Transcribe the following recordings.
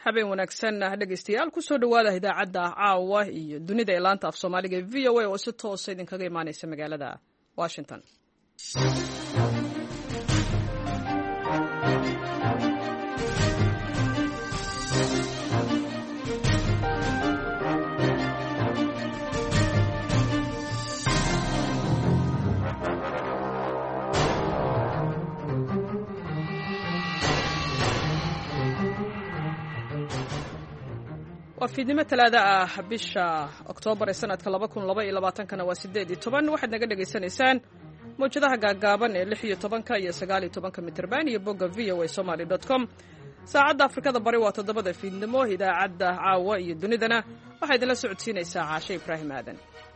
habeen wanaagsan dhegaystayaal ku soo dhawaada idaacadda caawa iyo dunida ee laanta af soomaaliga ee VOA oo si toosa idinkaga imaanaysa magaalada Washington. وفيديو ثلاثة بشا أكتوبر سنة 2022 وسديد waxaad naga dhageysanaysaan mowjadaha gaagaaban ee 16 iyo 19 mitirban iyo bogga voasomali.com saacadda Afrikada Bari waa 7 fiidnimo idaacadda caawa iyo dunidana waxay idinla socodsiinaysaa Caashe Ibraahim Aadan.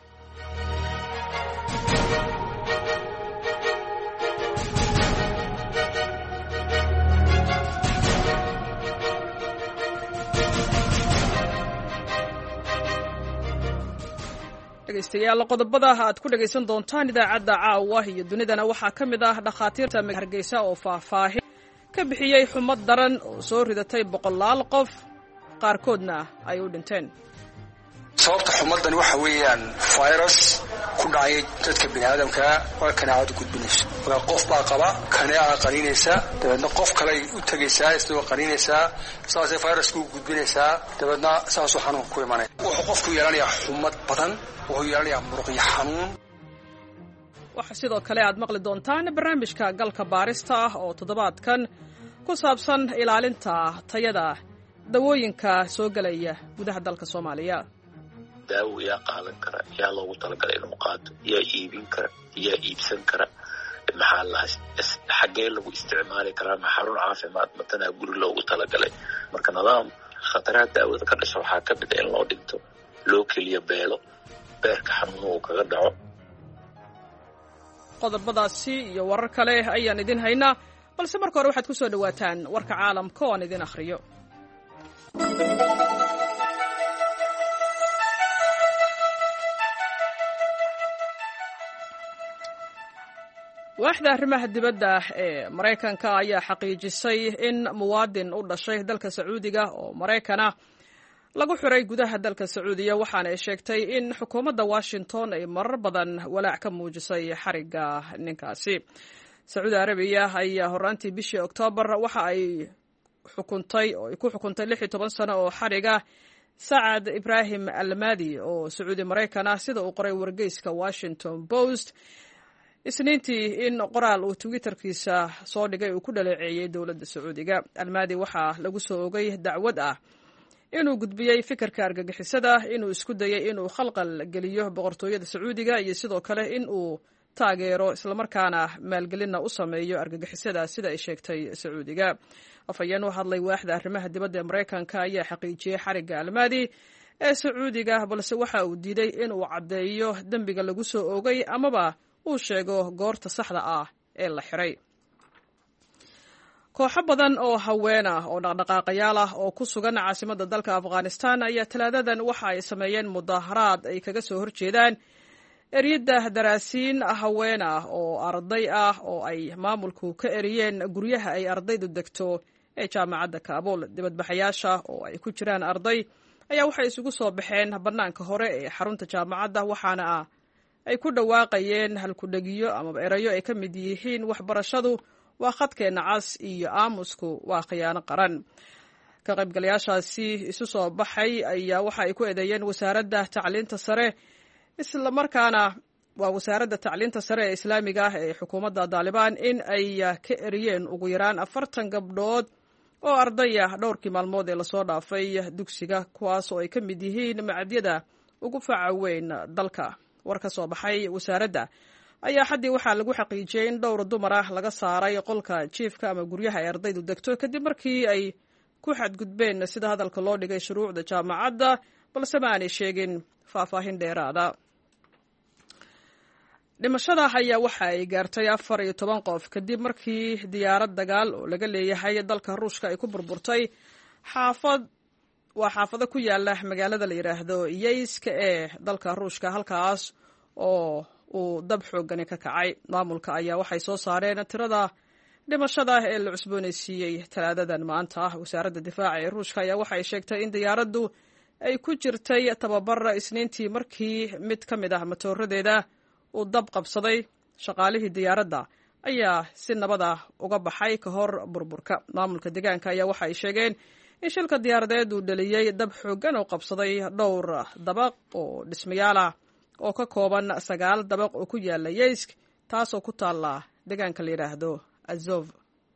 dhegaystayaal qodobada aad ku dhagaysan doontaan idaacadda caawa iyo dunidana waxaa ka mid ah dhakhaatiirta Hargeysa oo faahfaahin ka bixiyay xumad daran oo soo ridatay boqolaal qof qaarkoodna ay u dhinteen. sababta xumadani waxa weeyaan virus ku dhacay dadka bini'aadamka oo kanaacad gudbinaysa waa qof baa qaba kanaaca qarinaysa dabadna qof kale u tagaysaa isagoo qarinaysa saasay virusku gudbinaysa dabadna saas uu xanuun ku imanay wuxuu qofku yeelanayaa xumad badan oo yeelanayaa muruqyo xanuun. waxa sidoo kale aad maqli doontaan barnaamijka galka baarista ah oo toddobaadkan ku saabsan ilaalinta tayada dawooyinka soo galaya gudaha dalka Soomaaliya. daawo yaa qaadan kara yaa loogu talagalay inuu qaato yaa iibin kara yaa iibsan kara maxaa la xagee lagu isticmaali karaa xarun caafimaad matana guri loogu talagalay marka nidaam khataraha daawada ka dhashay waxaa ka mid ah in loo dhinto loo keliya beelo beerka xanuun uu kaga dhaco. qodobadaasi iyo warar kale ayaan idin haynaa balse marka hore waxaad ku soo dhawaataan warka caalamka oo aan idin akhriyo. waaxda arrimaha dibadda ee Mareykanka ayaa xaqiijisay in muwaadin u dhashay dalka Sacuudiga oo Mareykana lagu xiray gudaha dalka Sacuudiya waxaana ay sheegtay in xukuumadda Washington ay marar badan walaac ka muujisay xariga ninkaasi. Sacuudi Arabiya ayaa horaantii bishii Oktoobar waxa ay ku xukuntay 16 sano oo xariga Saad Ibrahim Al-Madi oo Sacuudi Mareykana sida uu qoray wargeyska Washington Post isniintii in qoraal uu Twitterkiisa soo dhigay uu ku dhaleeceeyay dowladda Sacuudiga. Al-Madi waxaa lagu soo ogay dacwad ah inuu gudbiyay fikirka argagixisada inuu isku dayay inuu khalqal geliyo boqortooyada Sacuudiga iyo sidoo kale inuu taageero isla markaana maalgelinna u sameeyo argagixisada sida ay sheegtay Sacuudiga. afayeen u hadlay waaxda arrimaha dibadda ee Mareykanka ayaa xaqiijiyay xariga Al-Madi ee Sacuudiga balse waxa uu diiday inuu caddeeyo dambiga lagu soo ogay amaba uu sheego goorta saxda ah ee la xiray. kooxo badan oo haween ah oo dhaqdhaqaaqayaal ah oo ku sugan caasimadda dalka Afghanistan ayaa talaadadan waxa ay sameeyeen mudaharaad ay kaga soo horjeedaan eriyada daraasiin haween ah oo arday ah oo ay maamulku ka eriyeen guryaha ay ardaydu degto ee jaamacadda Kaabul. dibadbaxayaasha oo ay ku jiraan arday ayaa waxay isugu soo baxeen bannaanka hore ee xarunta jaamacadda waxaana ay ku dhawaaqayeen halkudhagiyo ama erayo ay ka mid yihiin waxbarashadu waa khadkeena cas iyo aamusku waa khiyaano qaran. ka qaybgalayaashaasi isu soo baxay ayaa waxa ay ku eedeeyeen wasaaradda tacliinta sare isla markaana waa wasaaradda tacliinta sare ee islaamiga ah ee xukuumadda Taliban in ay ka eriyeen ugu yaraan 40 gabdhood oo arday ah dhowrkii maalmood ee la soo dhaafay dugsiga kuwaas oo ay ka mid yihiin macadyada ugu faca weyn dalka. war ka soo baxay wasaaradda ayaa xaddii waxaa lagu xaqiijiyay in dhowr dumar ah laga saaray qolka jiifka ama guryaha ay ardaydu degto kadib markii ay ku xadgudbeen sida hadalka loo dhigay shuruucda jaamacadda balse ma aanay sheegin faahfaahin dheeraada. dhimashada ayaa waxa ay gaartay 14 qof kadib markii diyaarad dagaal oo laga leeyahay dalka Ruushka ay ku burburtay xaafado ku yaala magaalada la yiraahdo Yeysk ee dalka Ruushka halkaas oo uu dab xooggan ka kacay. maamulka ayaa waxay soo saareen tirada dhimashada ee la cusboonaysiiyey talaadadan maanta wasaaradda difaaca ee ruushka ayaa waxay sheegtay in diyaaraddu ay ku jirtay tababar isniintii markii mid ka mid ah matooradeeda uu dab qabsaday shaqaalihii diyaaradda ayaa si nabad ah uga baxay ka hor burburka. maamulka deegaanka ayaa waxa ay sheegeen in shilka diyaaradeed uu dhaliyey dab xooggan oo qabsaday dhowr dabaq oo dhismayaal ah oo ka kooban 9 dabaq oo ku yaala Yeysk taasoo ku taala deegaanka la yiraahdo Azov.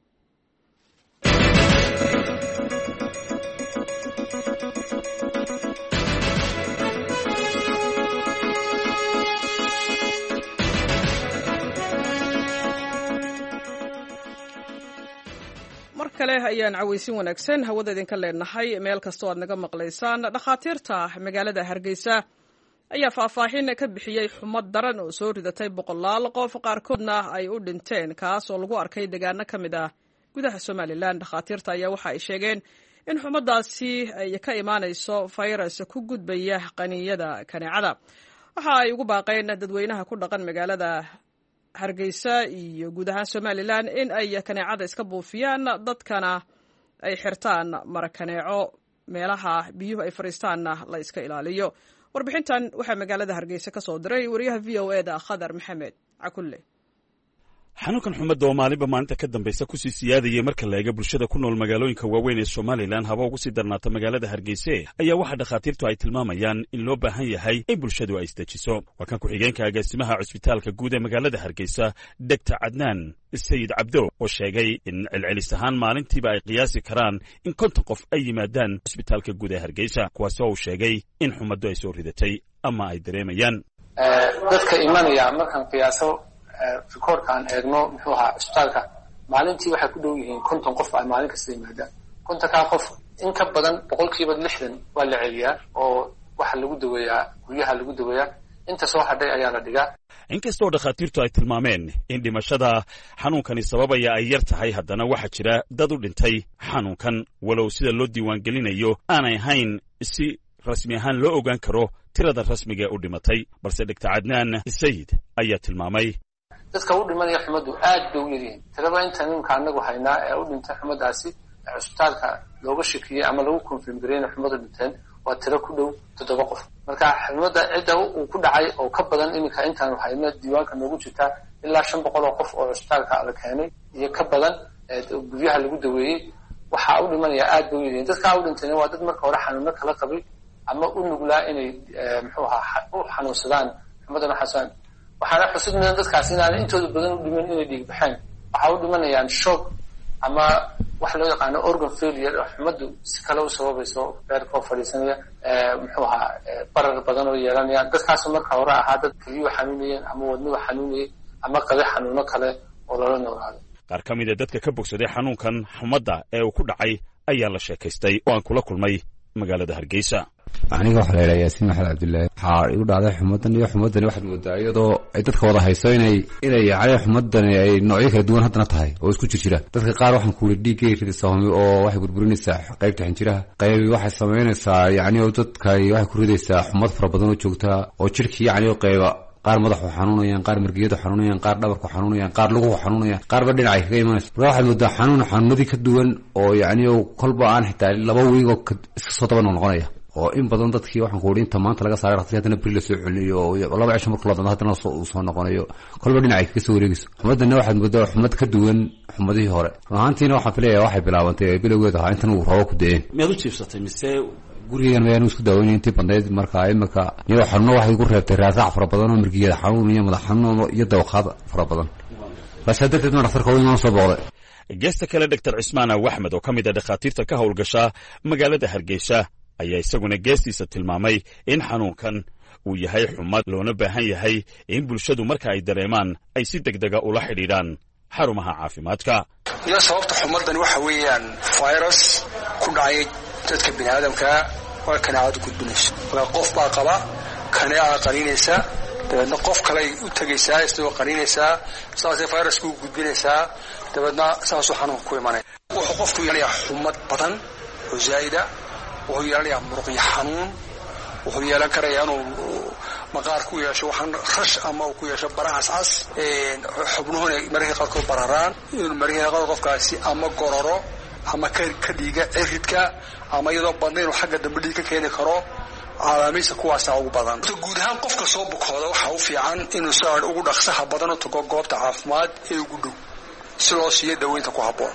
mar kale ayaan cawaysin wanaagsan hawada idinka leenahay meel kastoo aad naga maqlaysaan. dhakhaatiirta magaalada Hargeysa ayaa faahfaahin ka bixiyey xumad daran oo soo ridatay 100 qof qaarkoodna ay u dhinteen kaas oo lagu arkay deegaano ka mid ah gudaha Somaliland. dhakhaatiirta ayaa waxa ay sheegeen in xumadaasi ay ka imaanayso virus ku gudbaya qaniinyada kaneecada. waxa ay ugu baaqeen dadweynaha ku dhaqan magaalada Hargeysa iyo guud ahaan Somaliland in ay kaneecada iska buufiyaan dadkana ay xirtaan marakaneeco meelaha biyuhu ay fariistaanna la iska ilaaliyo. warbixintan waxaa magaalada Hargeysa ka soo diray wariyaha VOA-da Khadar Maxamed Cakulle. xanuunkan xumadda oo maalinba maalinta ka dambaysa kusii siyaadayay marka la eega bulshada ku nool magaalooyinka waaweyn ee Somaliland haba ugu sii darnaata magaalada Hargeysa ayaa waxa dhakhaatiirtu ay tilmaamayaan in loo baahan yahay in bulshadu ay isdejiso. waa kan ku-xigeenka agaasimaha cusbitaalka guud ee magaalada Hargeysa Dr. Adnan Sayid Cabdo oo sheegay in celcelis ahaan maalintiiba ay qiyaasi karaan in 50 qof ay yimaadaan cusbitaalka guud ee Hargeysa kuwaas oo sheegay in xumaddu ay soo ridatay ama ay dareemayaan. dadka imanaya markan qiyaaso rekoorkaan eegno muxuu ahaa cusbitaalka maalintii waxay ku dhow yihiin 50 qof ay maalin kasta yimaadaan. 50 qof in ka badan 60% waa la celiyaa oo waxa lagu daweeyaa guryaha lagu daweeyaa inta soo hadhay ayaa la dhigaa. inkastoo dhakhaatiirtu ay tilmaameen in dhimashada xanuunkani sababaya ay yar tahay haddana waxaa jira dad u dhintay xanuunkan walow sida loo diiwaangelinayo aanay ahayn si rasmi ahaan loo ogaan karo tirada rasmiga ee u dhimatay balse Dr. Adnan Sayid ayaa tilmaamay dadka u dhimanaya xumaddu aad bay u yaryihiin. tirada inta ninka anagu haynaa ee u dhintay xumadaasi cusbitaalka looga shakiyay ama lagu confirm gareeyay xumadu dhinteen waa tiro ku dhow 7 qof. marka xumada cidda uu ku dhacay oo ka badan iminka intaan hayno diiwaanka noogu jirta ilaa 500 oo qof oo cusbitaalka la keenay iyo ka badan guryaha lagu daweeyay. waxa u dhimanaya aad bay u yaryihiin. dadka u dhintayna waa dad marka hore xanuuno kala qabay ama u nuglaa inay muxuu ahaa u xanuunsadaan xumadana xasaan. waxaana xusidnaa dadkaas inaan intooda badan u dhiman inay dhiig baxeen. waxa u dhimanayaan shock ama wax loo yaqaan organ failure oo xumaddu si kale u sababayso beerka oo fadhiisanaya muxuu ahaa barar badan oo yeelanaya. dadkaas marka hore ahaa dad kaliya xanuunayeen ama wadnuhu xanuunayay ama qade xanuuno kale oo loola noolaado. qaar ka mid ah dadka ka bogsaday xanuunkan xumadda ee uu ku dhacay ayaa la sheekaystay oo aan kula kulmay magaalada Hargeysa. aniga waxa la yiraahdaa Yaasiin Maxamed Cabdullaahi waxa igu dhacday xumadan waxaad moodaa iyadoo ay dadka wada hayso inay yahay xumadan ay noocyo kala duwan hadana tahay oo isku jirjira. dadka qaar waxaan ku wada dhiigay ridaysaa oo waxay burburinaysaa qaybta xinjiraha qayb waxay sameynaysaa oo dadka waxay ku ridaysaa xumad fara badan oo joogta oo jirkii oo qayba qaar madaxu xanuunayaan qaar margiyada xanuunayaan qaar dhabarku xanuunayaan qaar luguhu xanuunayaan qaarba dhinacay kaga imanayso. waxaad moodaa xanuunadii ka duwan oo kolba aan xitaa 2 wiig oo iska soo daba noqonaya oo in badan dadkii waxaan ku wada inta maanta laga saaray raqsi hadana bari la soo celiyo oo 2 cisho markuu la doono hadana soo noqonayo kolba dhinacay kaga soo wareegayso. xumadana waxaad moodaa xumad ka duwan xumadihii hore. runtiina waxaan filayaa waxay bilaabantay bilowgeeda ahaa intan uu rabo ku deen. miyaad u jiifsatay mise gurigan ayaan isku daaweynay intii bandeed markaa imika iyo xanuuno waxay ku reebtay raasac fara badan oo markiyada xanuun iyo madax xanuun iyo dawqad fara badan. rashadada dhakhtarka weyn oo soo booqday. geesta kale Dr. Cismaan Axmed oo kamid ah dhakhaatiirta ka howlgasha magaalada Hargeysa ayaa isaguna geestiisa tilmaamay in xanuunkan uu yahay xumad loona baahan yahay in bulshadu marka ay dareemaan ay si degdega ula xidhiidhaan xarumaha caafimaadka. iyo sababta xumadan waxa weeyaan virus ku dhacay dadka bini'aadamka waa kaneecada gudbinaysa. qof baa qaba kaneeca qaniinaysa dabeedna qof kale u tagaysaa isagoo qaniinaysaa saasay virusku gudbinaysaa dabeedna saasoo xanuun ku imanaya. wuxuu qofku yeelanayaa xumad badan oo zaa'ida wuxuu yeelanayaa muruqyo xanuun wuxuu yeelan karayaa inuu maqaar ku yeesho waxaan rash ama uu ku yeesho barahaas cas xubnuhuna markay qaarkood bararaan inuu markay qaarkood qofkaasi ama gororo ama ka dhiiga ciridka ama iyadoo badnayn xagga dambe dhiig ka keeni karo calaamadiisa kuwaasa ugu badan guud ahaan qofka soo bukooda waxa u fiican inuu soo ugu dhaqsaha badan u tago goobta caafimaad ee ugu dhow si loo siiyo daweynta ku habboon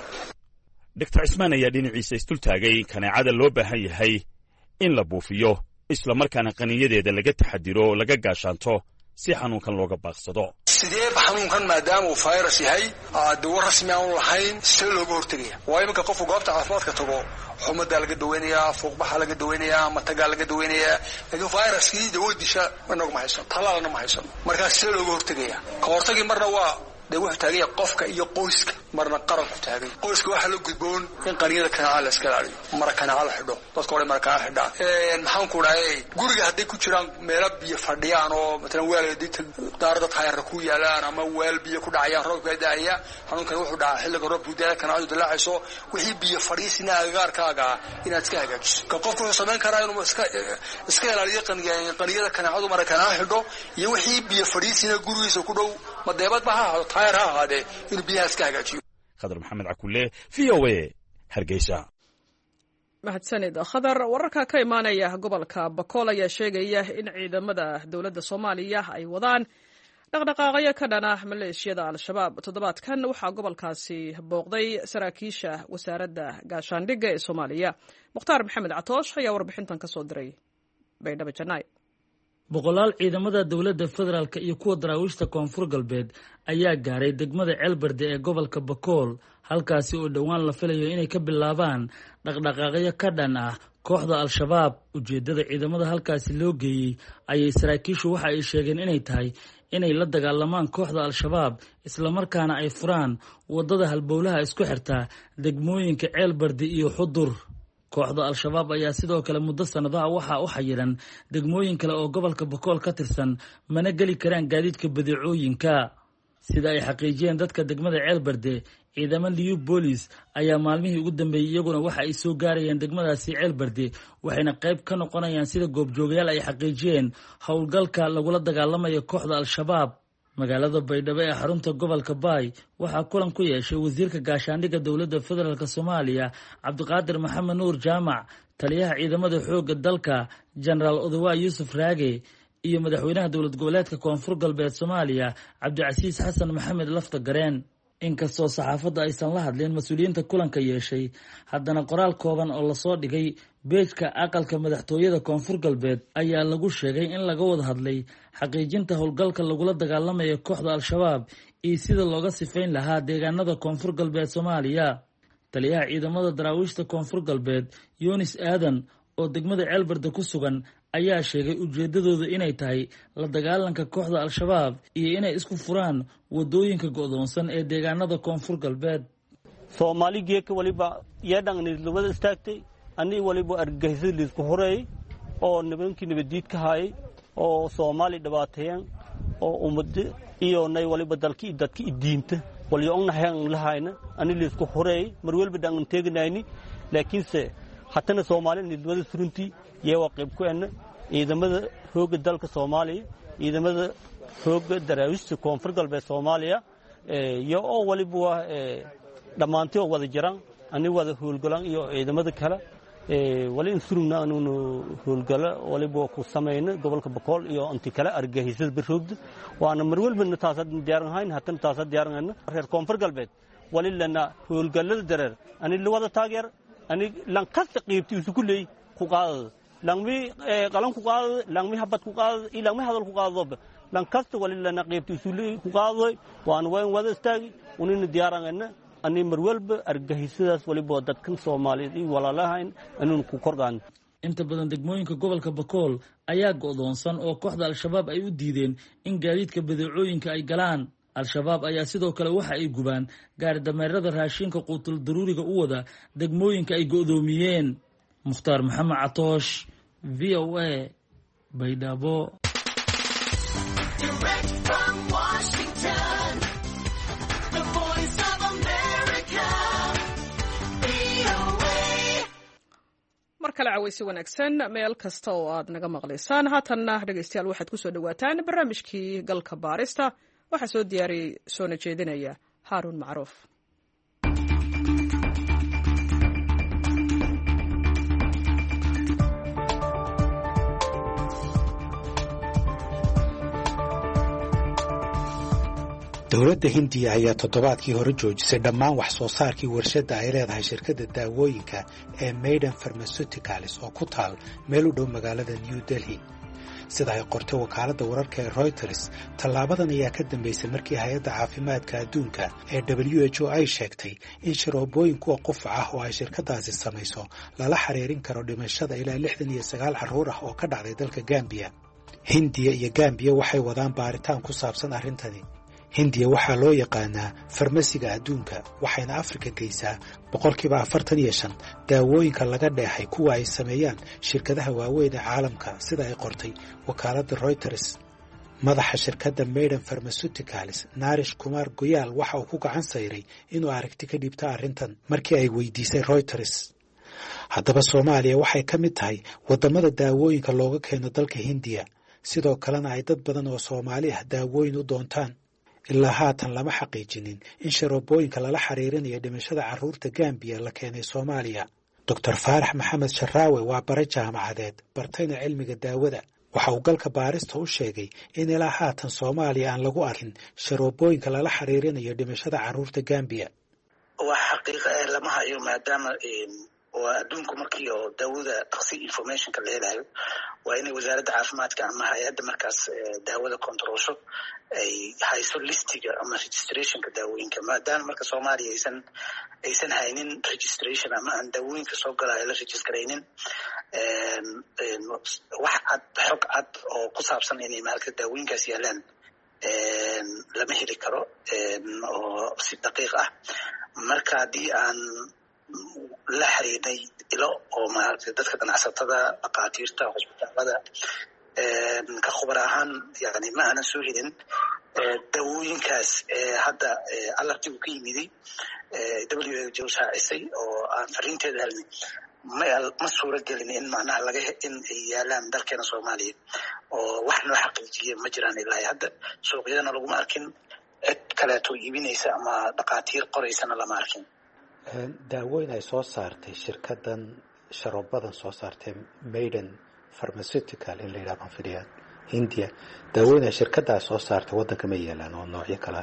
Dr. Cismaan ayaa dhinaciisa isdultaagay kaneecada loo baahan yahay in la buufiyo isla markaana qaniinyadeeda laga taxadiro laga gaashaanto si xanuunkan looga baaqsado sidee xanuunkan maadaama uu virus yahay dawo rasmi aan lahayn si looga hortagaya waa iminka qofku goobta caafimaadka tago xumada laga daweynayaa fuuqbaxa laga daweynayaa mataga laga daweynayaa laakiin viruskii dawadisha inagu ma haysan talaalna ma haysan markaa si looga hortagaya ka hortagi marna waa de wuxuu taagaya qofka iyo qoyska marna qaran ku taagay qoyska waxa la gudboon in qaniyada kanaaca la iska ilaaliyo mara kanaaca la xidho dadka hore mara kanaaca xidhaan maxaan ku dhahay guriga hadday ku jiraan meelo biyo fadhiyaan oo matalan weel daarada taayar ku yaalaan ama weel biyo ku dhacayaan roobka daaya xanuunkan wuxuu dhacaa xilliga roobku daaya kanaacu dilaacayso wixii biyo fadhiisina agagaarkaaga inaad iska hagaajiso ka qofku wuxuu samayn karaa inuu iska ilaaliyo qaniyada kanaacadu mara kanaaca xidho iyo wixii biyo fadhiisina gurigiisa ku dhow madeebad ba ha taayar ha ahaadee inuu biyaha iska hagaajiyo khadar maxamed cakulle VOA Hargeysa mahadsanid khadar wararka ka imaanaya gobolka Bakool ayaa sheegaya in ciidamada dawladda Soomaaliya ay wadaan dhaqdhaqaaqyo ka dhana maleeshiyada al-shabaab toddobaadkan waxaa gobolkaasi booqday saraakiisha wasaaradda gaashaandhigga ee Soomaaliya Mukhtaar Maxamed Catoosh ayaa warbixintan ka soo diray Baydhabo Janay boqolaal ciidamada dawladda federaalka iyo kuwa daraawiishta koonfur galbeed ayaa gaaray degmada Ceelbarde ee gobolka Bakool halkaasi oo dhowaan la filayo inay ka bilaabaan dhaqdhaqaaqyo ka dhan ah kooxda al-shabaab ujeedada ciidamada halkaasi loo geeyey ayay saraakiishu waxa ay sheegeen inay tahay inay la dagaalamaan kooxda al-shabaab isla markaana ay furaan wadada halbowlaha isku xirta degmooyinka Ceelbarde iyo Xudur kooxda al-shabaab ayaa sidoo kale muddo sanadaha waxa u xayiran degmooyin kale oo gobolka Bakool ka tirsan mana geli karaan gaadiidka badeecooyinka sida ay xaqiijiyeen dadka degmada Ceelbarde ciidamada liyu booliis ayaa maalmihii ugu dambeeyay iyaguna waxa ay soo gaarayeen degmadaasi Ceelbarde waxayna qayb ka noqonayaan sida goobjoogayaal ay xaqiijiyeen howlgalka lagula dagaalamayo kooxda al-shabaab magaalada Baydhabo ee xarunta gobolka Baay waxaa kulan ku yeeshay wasiirka gaashaandhigga dawladda federaalka Soomaaliya Cabdiqaadir Maxamed Nuur Jaamac taliyaha ciidamada xoogga dalka General Odawa Yusuf Raage iyo madaxweynaha dawlad goboleedka koonfur galbeed Soomaaliya Cabdicasiis Xasan Maxamed Lafta Gareen inkastoo saxaafadda aysan la hadleen mas'uuliyiinta kulanka yeeshay haddana qoraal kooban oo la soo dhigay beejka aqalka madaxtooyada koonfur galbeed ayaa lagu sheegay in laga wada hadlay xaqiijinta howlgalka lagula dagaalamayo kooxda al-shabaab iyo sida looga sifayn lahaa deegaanada koonfur galbeed Soomaaliya taliyaha ciidamada daraawiishta koonfur galbeed Yunis Aadan oo degmada Ceelbarde ku sugan ayaa sheegay ujeedadooda inay tahay la dagaalanka kooxda al-shabaab iyo inay isku furaan wadooyinka go'doonsan ee deegaanada koonfur galbeed Soomaaligeeka waliba yeedhangnidlubada istaagtay ani waliba argagixisada isku horeeyay oo nimankii nabadiid ka hayay oo Soomaali dhibaateeyeen oo ummad iyo nay waliba dalkii dadkii diinta waliyo ognahay lahayna ani isku horeeyay mar walba dhan teegnayni laakiinse hatana Soomaali nidlubada suruntii yeewa qayb ku aan ciidamada xoogga dalka Soomaaliya ciidamada xoogga daraawiishta koonfur galbeed Soomaaliya iyo oo waliba dhamaantii oo wada jiraan ani wada howlgalan iyo ciidamada kale wali in surugna aanu howlgala waliba ku sameeyna gobolka Bakool iyo intii kale argagixisada barroogda waana mar walba taasad diyaaran hayn hatan taasad diyaaran reer koonfur galbeed wali lana howlgalada dareer ani wada taageer ani lan kasta qeybtiisu kulay ku qaado langmi qalan ku qaado langmi habad ku qaado ilangmi hadal ku qaado lan kasta wali lana qeybtiisu ku qaado waan wayn wada istaagi unina diyaaranayna ani mar walba argagixisadaas waliba dadkan Soomaaliyeed iyo walaalahayn inuu ku kordhaan inta badan degmooyinka gobolka Bakool ayaa go'doonsan oo kooxda al-shabaab ay u diideen in gaadiidka badeecooyinka ay galaan al-shabaab ayaa sidoo kale waxa ay gubaan gaari dameerada raashinka quutul daruuriga u wada degmooyinka ay go'doomiyeen Mukhtaar Maxamed Catoosh VOA Baydhabo kale cawaysi wanaagsan meel kasta oo aad naga maqlaysaan haatanna dhegaystayaal waxaad ku soo dhowaataan barnaamijkii galka baarista waxaa soo diyaariyey soona jeedinaya haaruun macruuf dowladda hindiya ayaa toddobaadkii hore joojisay dhammaan wax soo saarkii warshadda ay leedahay shirkadda daawooyinka ee Maiden Pharmaceuticals oo ku taal meel u dhow magaalada New Delhi sida ay qortay wakaaladda wararka ee Reuters tallaabadan ayaa ka dambeysay markii hay-adda caafimaadka adduunka ee WHO ay sheegtay in sharoobooyin kuwa qufac ah oo ay shirkadaasi samayso lala xiriirin karo dhimashada ilaa 69 carruur ah oo ka dhacday dalka Gambia. Hindiya iyo Gambia waxay wadaan baaritaan ku saabsan arrintani. hindiya waxaa loo yaqaanaa farmasiga adduunka waxayna Afrika geysaa 45% daawooyinka laga dheexay kuwa ay sameeyaan shirkadaha waaweyn ee caalamka sida ay qortay wakaaladda Reuters. madaxa shirkadda Maiden Pharmaceuticals Naresh Kumar Goyal waxa uu ku gacan sayray inuu aragti ka dhibta arrintan markii ay weydiisay Reuters. haddaba Soomaaliya waxay ka mid tahay wadamada daawooyinka looga keeno dalka Hindiya sidoo kalena ay dad badan oo Soomaali ah daawooyin u doontaan. ilaa haatan lama xaqiijinin in sharoobooyinka lala xiriirinayo dhimashada carruurta Gambia la keenay Soomaaliya. Dr. Faarax Maxamed Sharaawe waa bare jaamacadeed bartayna cilmiga daawada. waxa uu galka baarista u sheegay in ilaa haatan Soomaaliya aan lagu arkin sharoobooyinka lala xiriirinayo dhimashada carruurta Gambia. waa xaqiiqo lama hayo maadaama oo adduunku markii oo daawada dhaqsi informationka la helayo waa inay wasaaradda caafimaadka ama hay'adda markaas daawada controlsho ay hayso listiga ama registrationka daawooyinka maadaama marka Soomaaliya aysan haynin registration ama aan daawooyinka soo galaya la registraynin wax xog cad oo ku saabsan inay marka daawooyinkaas yaalaan lama heli karo oo si daqiiq ah marka haddii aan la xiriirnay ilo oo maaragtay dadka ganacsatada dhaqaatiirta cusbitaalada ka khubar ahaan yani ma aanan soo helin daawooyinkaas hadda alartigu ka yimiday WHO shaacisay oo aan fariinteeda helnay ma suura gelin in macnaha in ay yaalaan dalkeena Soomaaliya oo wax noo xaqiijiya ma jiraan ilaa hadda suuqyadana laguma arkin cid kaleeto iibinaysa ama dhaqaatiir qoraysana lama arkin. daawooyin ay soo saartay shirkadan sharoobadan soo saartay Maiden Pharmaceutical in la yiraahdo fidiyay Hindiya daawooyin ay shirkadaas soo saartay wadanka ma yeelaan oo noocyo kala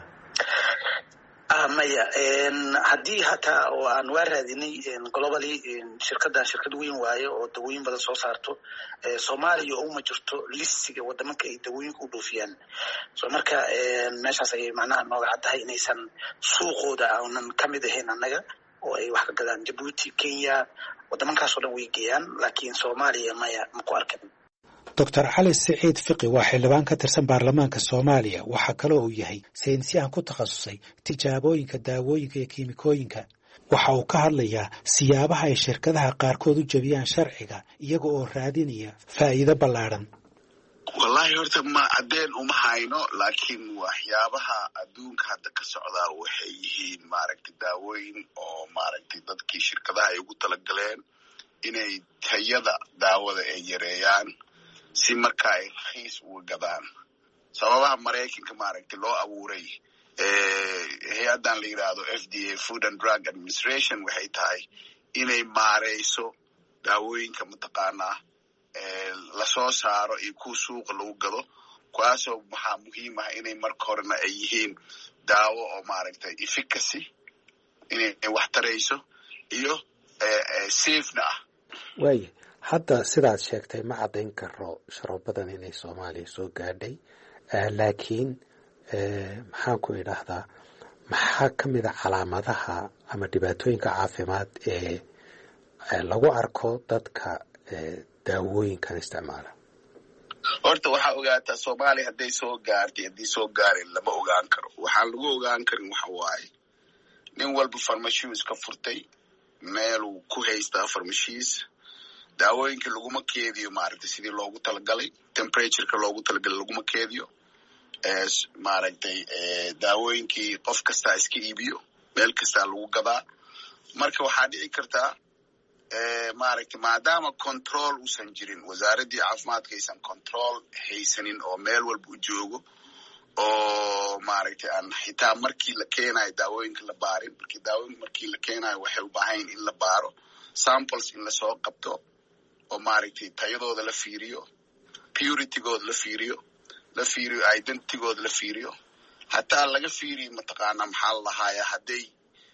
maya haddii hataa oo aan raadinay globally shirkad weyn waayo oo daawooyin badan soo saarto Soomaaliya uma jirto listiga wadamada ay daawooyinka u dhoofiyaan soo marka meeshaas ay macnaha nooga caddahay inaysan suuqooda aanan ka mid ahayn annaga oo ay wax ka galaan Djibouti Kenya wadamadaas oo dhan way geeyaan laakiin Soomaaliya maya ma ku arkin. Dr. Ali Saciid Fiqi waa xildhibaan ka tirsan baarlamaanka Soomaaliya waxa kale oo uu yahay saynisyahan ku takhasusay tijaabooyinka daawooyinka iyo kiimikooyinka. waxa uu ka hadlayaa siyaabaha ay shirkadaha qaarkood u jabiyaan sharciga iyaga oo raadinaya faa'iido ballaaran. wallahi horta ma cadeen uma hayno laakiin waxyaabaha adduunka hadda ka socda waxay yihiin maaragtay daawooyin oo maaragtay dadkii shirkadaha ay ugu talagaleen inay tayada daawada ay yareeyaan si marka ay raqiis uga gadaan sababaha Mareykanka maaragtay loo abuuray hay-adan la yiraahdo FDA Food and Drug Administration waxay tahay inay maareyso daawooyinka mataqaanaa la soo saaro iyo ku suuqa lagu gado kuwaasoo waxaa muhiim ah inay marka horena ay yihiin daawo oo maaragtay efficacy inay wax tarayso iyo safe ah. waaye hadda sidaad sheegtay ma caddayn karo sharoobadan inay Soomaaliya soo gaadhay laakiin maxaan ku idhaahdaa maxaa ka mid ah calaamadaha ama dhibaatooyinka caafimaad ee lagu arko dadka daawooyinkan isticmaala. horta waxaa ogaataa Soomaaliya hadday soo gaartay haddii soo gaarin lama ogaan karo waxaan lagu ogaan karin waxa waaye nin walba farmashiis ka furtay meel uu ku haystaa farmashiis daawooyinka laguma keediyo maaragtay sidii loogu talagalay temperatureka loogu talagalay laguma keediyo maaragtay daawooyinkii qof kasta iska iibiyo meel kasta lagu gadaa marka waxaa dhici kartaa maaragtay maadaama control uusan jirin wasaaraddii caafimaadka aysan control haysanin oo meel walba u joogo oo maaragtay aan xitaa markii la keenayo daawooyinka la baarin daawooyinka markii la keenayo waxay u baahan yihin in la baaro samples in lasoo qabto oo maaragtay tayadooda la fiiriyo puritygooda la fiiriyo identitygooda la fiiriyo hataa laga fiiriyo mataqaana maxaa la lahaaya hadday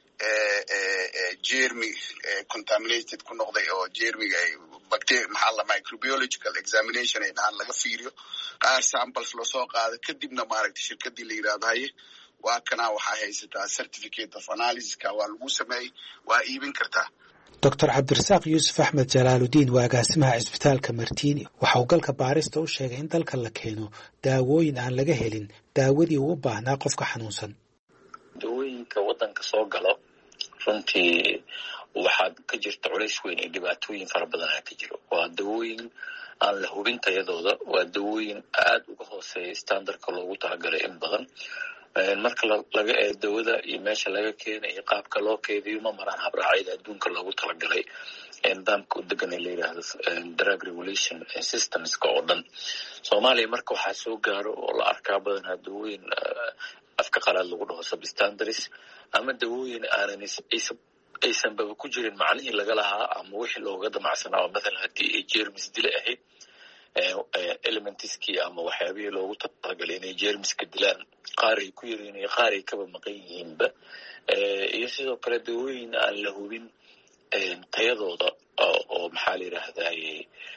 jermi contaminated ku noqday oo jermiga ay maxaa la microbiological examination ay dhahaan laga fiiriyo qaar samples lasoo qaado kadibna maaragtay shirkadii la yidhahdo haye waa kanaa waxaa haysataa certificate of analysiska waa lagu sameeyey waa iibin kartaa. Dr. Cabdirasaaq Yuusuf Axmed Jalaaludiin waa agaasimaha cisbitaalka Martiini waxa uu galka baarista u sheegay in dalka la keeno daawooyin aan laga helin daawadii uu u baahnaa qofka xanuunsan. Daawooyinka waddanka soo galo runtii waxaa ka jirta culays weyn iyo dhibaatooyin fara badan ka jiro. Waa daawooyin aan la hubin tayadooda, waa daawooyin aad uga hooseeya standardka loogu talagalay in badan. Marka laga eego dawada iyo meesha laga keenay iyo qaabka loo keediyo ma maraan habraacyada adduunka loogu talagalay nidaamka u degan ee la yidhaahdo drug regulation systemska oo dhan. Soomaaliya marka waxaa soo gaaro oo la arkaa badanaa dawooyin afka qalaad lagu dhaho substandaries ama dawooyin aanan aysanbaba ku jirin macnihii laga lahaa ama wixii looga damacsanaa oo mathalan haddii ay jermis dile ahayd elementiskii ama waxyaabihii loogu talagalay inay jermiska dilaan qaar ay ku yaryihiin iyo qaar ay kaba maqan yihiinba iyo sidoo kale dawooyin aan la hubin tayadooda oo maxaa la yidhaahdaye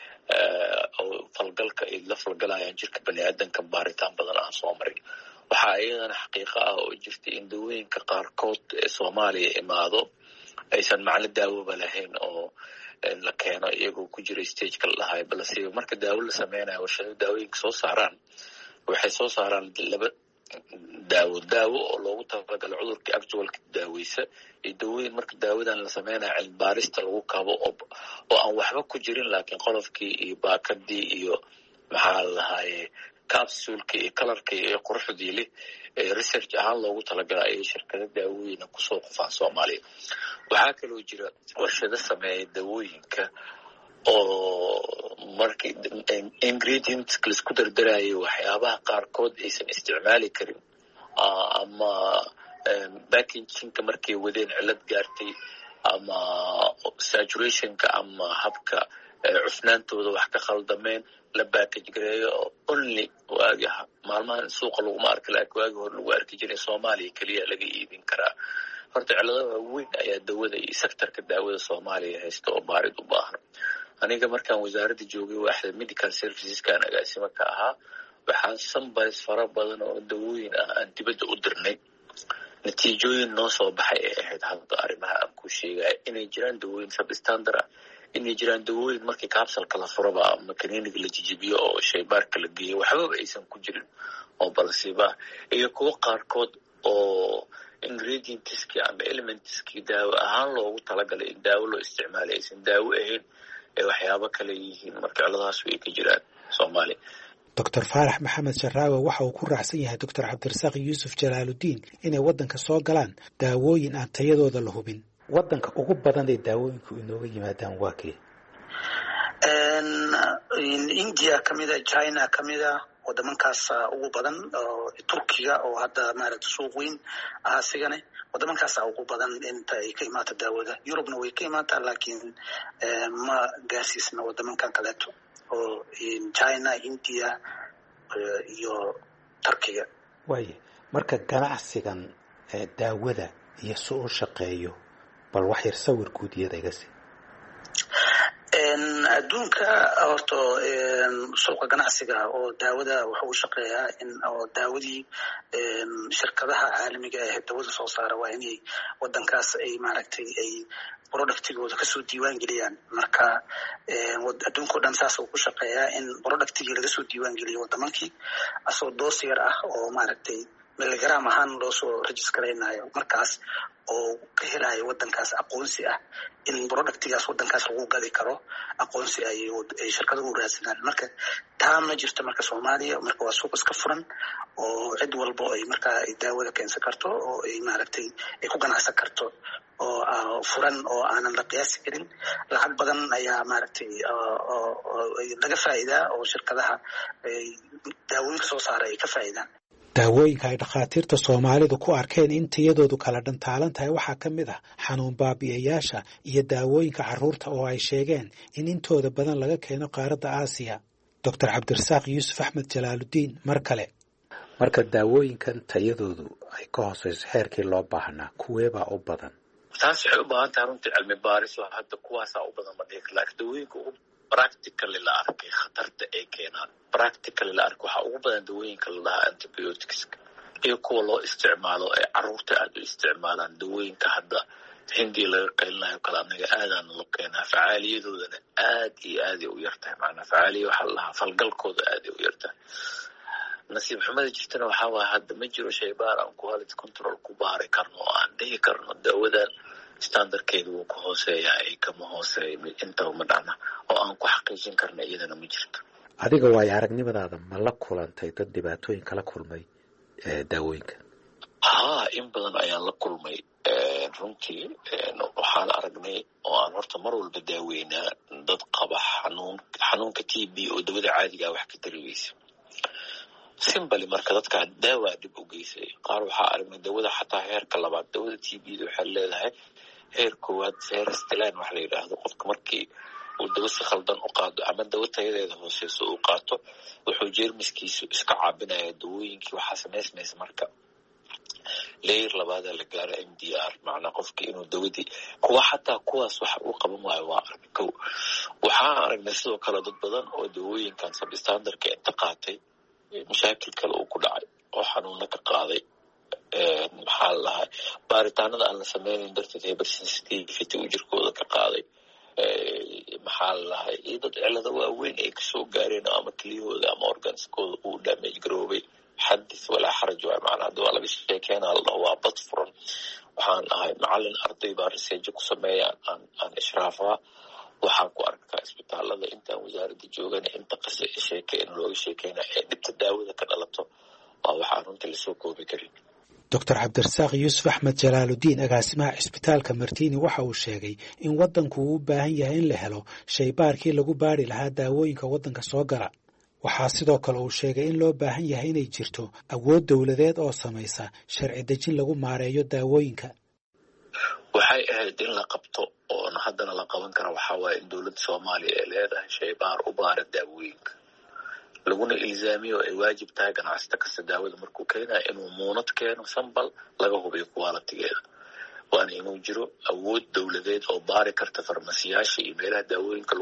oo falgalka ay la falgalayaan jirka baniaadanka baaritaan badan aan soo marin. waxaa iyadana xaqiiqo ah oo jirtay in dawooyinka qaarkood ee Soomaaliya imaado aysan macno daawoba lahayn oo la keeno iyagoo ku jira stageka la dhahayo balse marka daawo la sameynayo warshado daawooyinka soo saaraan waxay soo saaraan laba daawo oo loogu talagalay cudurka actualka daaweysa iyo dawooyin marka daawadan la sameynayo cilmi baarista lagu kabo oo aan waxba ku jirin laakiin qolofkii iyo baakadii iyo maxaa la dhahaye capsulka iyo colorka iyo quruxdii leh research ahaan loogu talagalay ay shirkado daawooyin kusoo qufaan Soomaaliya. waxaa kaloo jira warshado sameeya daawooyinka oo markii ingredients la isku dardarayo waxyaabaha qaarkood aysan isticmaali karin ama packagingka markay wadeen cilad gaartay ama saturationka ama habka cufnaantooda wax ka khaldameen la package gareeyo only waagaha maalmahan suuqa laguma arki laakiin waagi hore lagu arki jiray Soomaaliya kaliya laga iibin karaa. horta ciladaha weyn ayaa dawada iyo sektorka daawada Soomaaliya haysta oo baarid u baahan. aniga markaan wasaaradda joogay waaxda medical serviceskan agaasimo ka ahaa waxaan samples fara badan oo dawooyin ah aan dibadda u dirnay natiijooyin noo soo baxay ee ahayd hadda arrimaha aan ku sheegay inay jiraan dawooyin substandard ah inay jiraan dawooyin markii capsulka la furaba ama kaniiniga la jijibiyo oo shaybaarka la geeyo waxba aysan ku jirin oo balsiba iyo kuwa qaarkood oo ingredientski ama elementski daawo ahaan loogu talagalay in daawo loo isticmaalo aysan daawo ahayn ee waxyaabo kale yihiin marka ciladahaas way ka jiraan Soomaaliya. Dr. Faarax Maxamed Sharaawe waxa uu ku raacsan yahay Dr. Cabdirasaaq Yuusuf Jalaaludiin inay waddanka soo galaan daawooyin aan tayadooda la hubin. waddanka ugu badan ee daawooyinku inooga yimaadaan waa kee? India kamida, China kamida, wadamankaas ugu badan, Turkiga oo hadda maaragtay suuq weyn asigana wadamankaas ugu badan inta ay ka imaata daawada. Yurubna way ka imaataa laakiin ma gaarsiisna wadamankan kaleeto oo China, India iyo Turkiga. waaye marka ganacsigan daawada iyo soo shaqeeyo bal wax yar sawir guud iyada iga sii. adduunka horta suuqa ganacsiga oo daawada wuxuu u shaqeeyaa in oo daawadii shirkadaha caalamiga ah dawada soo saara waa inay wadankaas ay maaragtay ay productigooda kasoo diiwaan geliyaan. marka adduunka oo dhan saas uu ku shaqeeyaa in productigii laga soo diiwaan geliyo wadamankii asoo doos yar ah oo maaragtay miligram ahaan loo soo registraynayo markaas oo ka helayo wadankaas aqoonsi ah in productigaas wadankaas lagu gadi karo aqoonsi ay shirkaduhu u raadsadaan. Marka taa ma jirto marka Soomaaliya, marka waa suuq iska furan oo cid walba ay marka ay daawada keensan karto oo ay maaragtay ay ku ganacsan karto oo furan oo aanan la qiyaasi karin. Lacag badan ayaa maaragtay laga faa'iidaa oo shirkadaha daawooyinka soo saara ay ka faa'iidaan. daawooyinka ay dhakhaatiirta Soomaalidu ku arkeen in tayadoodu kala dhantaalan tahay waxaa ka mid ah xanuun baabi'iyayaasha iyo daawooyinka carruurta oo ay sheegeen in intooda badan laga keeno qaaradda Aasiya. Dr. Cabdirasaaq Yuusuf Axmed Jalaaludiin mar kale. Marka daawooyinkan tayadoodu ay ka hooseyso heerkii loo baahnaa kuweebaa u badan? taas waxay u baahan tahay runtii cilmi baaris oo hadda kuwaasaa u badan ma dhihi karo. Laakiin dawooyinka ugu practically la arkay khatarta ay keenaan practically la arkay waxaa ugu badan dawooyinka la dhahaa antibiotics iyo kuwa loo isticmaalo ay carruurta aad u isticmaalaan. Dawooyinka hadda hindii laga qaylinayo kale anaga aadaan loo keenaa, facaaliyadoodana aad iyo aaday u yartahay. macnaa facaaliya waxaa la dhahaa falgalkooda aaday u yartahay. nasiib xumada jirtana waxaa waaya hadda ma jiro shaybaar aan quality control ku baari karno oo aan dhihi karno daawadan standardkeedu wuu ka hooseeyaa ay kama hooseeya intaba ma dhacna oo aan ku xaqiijin karna iyadana ma jirto. Adiga waayo aragnimadaada ma la kulantay dad dhibaatooyin kala kulmay daawooyinka? haa, in badan ayaan la kulmay runtii. waxaan aragnay oo aan horta mar walba daaweynaa dad qaba xanuunka TB oo dawada caadiga wax ka tari weysa. simbali marka dadka daawaa dhib u geysay. qaar waxaa aragnay dawada xataa heerka labaad. dawada TB-da waxay leedahay heer koowaad ferristilan wax la yidhaahdo. qofka markii uu dawo si khaldan u qaado ama dawo tayadeeda hooseyso uu qaato wuxuu jeermiskiisu iska caabinaya dawooyinkii. waxaa samaysmaysa marka layer labaadaa la gaara MDR, macnaa qofkii inuu dawadii xataa kuwaas waxa uu qaban waayo waa arag kow. waxaan aragnay sidoo kale dad badan oo dawooyinkan substandarka inta qaatay mashaakil kale uu ku dhacay oo xanuuna ka qaaday. maxaa la dhahay baaritaanada aan la sameynayn darteed hypersensitivity uu jirkooda ka qaaday. maxaa la dhahay iyo dad cilado waaweyn ay kasoo gaareen ama keliyahooda ama organskooda uu damage garoobay. xadis walaa xaraj waay. macnaa hadda waa laga sheekeenaa la dhaho waa bad furan. waxaan ahay macalin arday baa research ku sameeya aan ishraafaa. waxaan ku arkaa isbitaalada intaan wasaaradda joogana inta qase in looga sheekeyna ee dhibta daawada ka dhalato waa waxaan runtii lasoo koobi karin. Dr. Cabdirasaaq Yuusuf Axmed Jalaaludiin agaasimaha cisbitaalka Martini waxa uu sheegay in wadanku uu u baahan yahay in la helo shaybaarkii lagu baari lahaa daawooyinka wadanka soo gala. waxaa sidoo kale uu sheegay in loo baahan yahay inay jirto awood dawladeed oo samaysa sharci dejin lagu maareeyo daawooyinka. waxay ahayd in la qabto oona haddana la qaban kara waxaa waaye in dowladda Soomaaliya ay leedahay shaybaar u baara daawooyinka laguna ilzaamiyo ay waajib tahay ganacsata kasta daawada markuu keenayo inuu muunad keeno sambal laga hubiyo quality-geeda. waana inuu jiro awood dawladeed oo baari karta farmasiyaasha iyo meelaha daawooyinka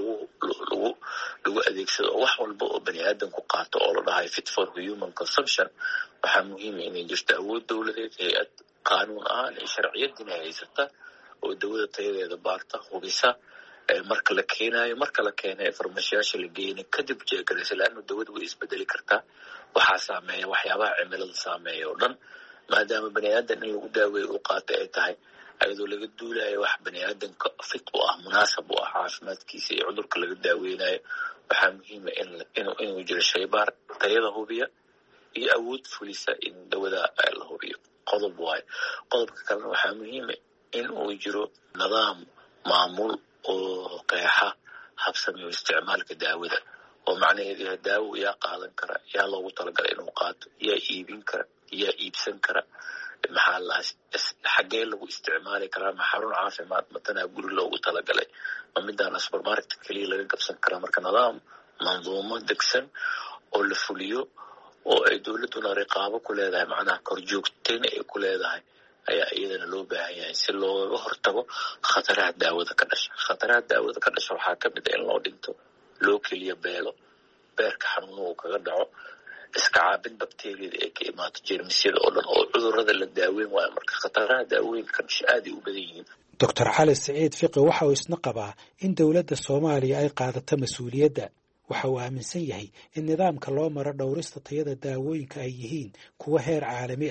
lagu adeegsado oo wax walba oo bani aadamku qaato oo la dhahay fit for human consumption. waxaa muhiima inay jirto awood dawladeed, hay-ad qaanuun ahaan iyo sharciyadina haysata oo dawada tayadeeda baarta hubisa marka la keenayo. marka la keenayo farmashiyaasha la geeyna kadib jeegaraysa laannu dawada way isbedeli kartaa. waxaa saameeya waxyaabaha cimilada saameeya oo dhan maadaama bani aadan in lagu daaweeyo uu qaata ay tahay ayadoo laga duulayo wax bani aadanka fit u ah munaasab u ah caafimaadkiisa iyo cudurka laga daaweynayo. waxaa muhiima inuu jiro shaybaar tayada hubiya iyo awood fulisa in dawada la hubiyo. qodob waayo. qodobka kalena waxaa muhiima in uu jiro nidaam maamul oo qeexa habsami oo isticmaalka daawada oo macnaheedu yahay daawo yaa qaadan kara, yaa loogu talagalay inuu qaato, yaa iibin kara, yaa iibsan kara, maxaa la xaggee lagu isticmaali karaa, ma xarun caafimaad matanaa guri loogu talagalay, ma midaan supermarket keliya laga gabsan karaa. marka nidaam manduumo degsan oo la fuliyo oo ay dowladduna riqaabo ku leedahay macnaha korjoogtayna ay ku leedahay ayaa iyadana loo baahan yahay si looga hortago khataraha daawada ka dhasha. khataraha daawada ka dhasha waxaa ka mid ah in loo dhinto, loo keliya beelo, beerka xanuuna uu kaga dhaco, iska caabin bakteeriyada ay ka imaato jeermisyada oo dhan oo cudurrada la daaweyn waayo. marka khataraha daawooyinka ka dhasha aaday u badan yihiin. Dr. Cali Siciid Fiqi waxa uu isna qabaa in dowladda Soomaaliya ay qaadato mas'uuliyadda. waxa uu aaminsan yahay in nidaamka loo maro dhowrista tayada daawooyinka ay yihiin kuwa heer caalami ah.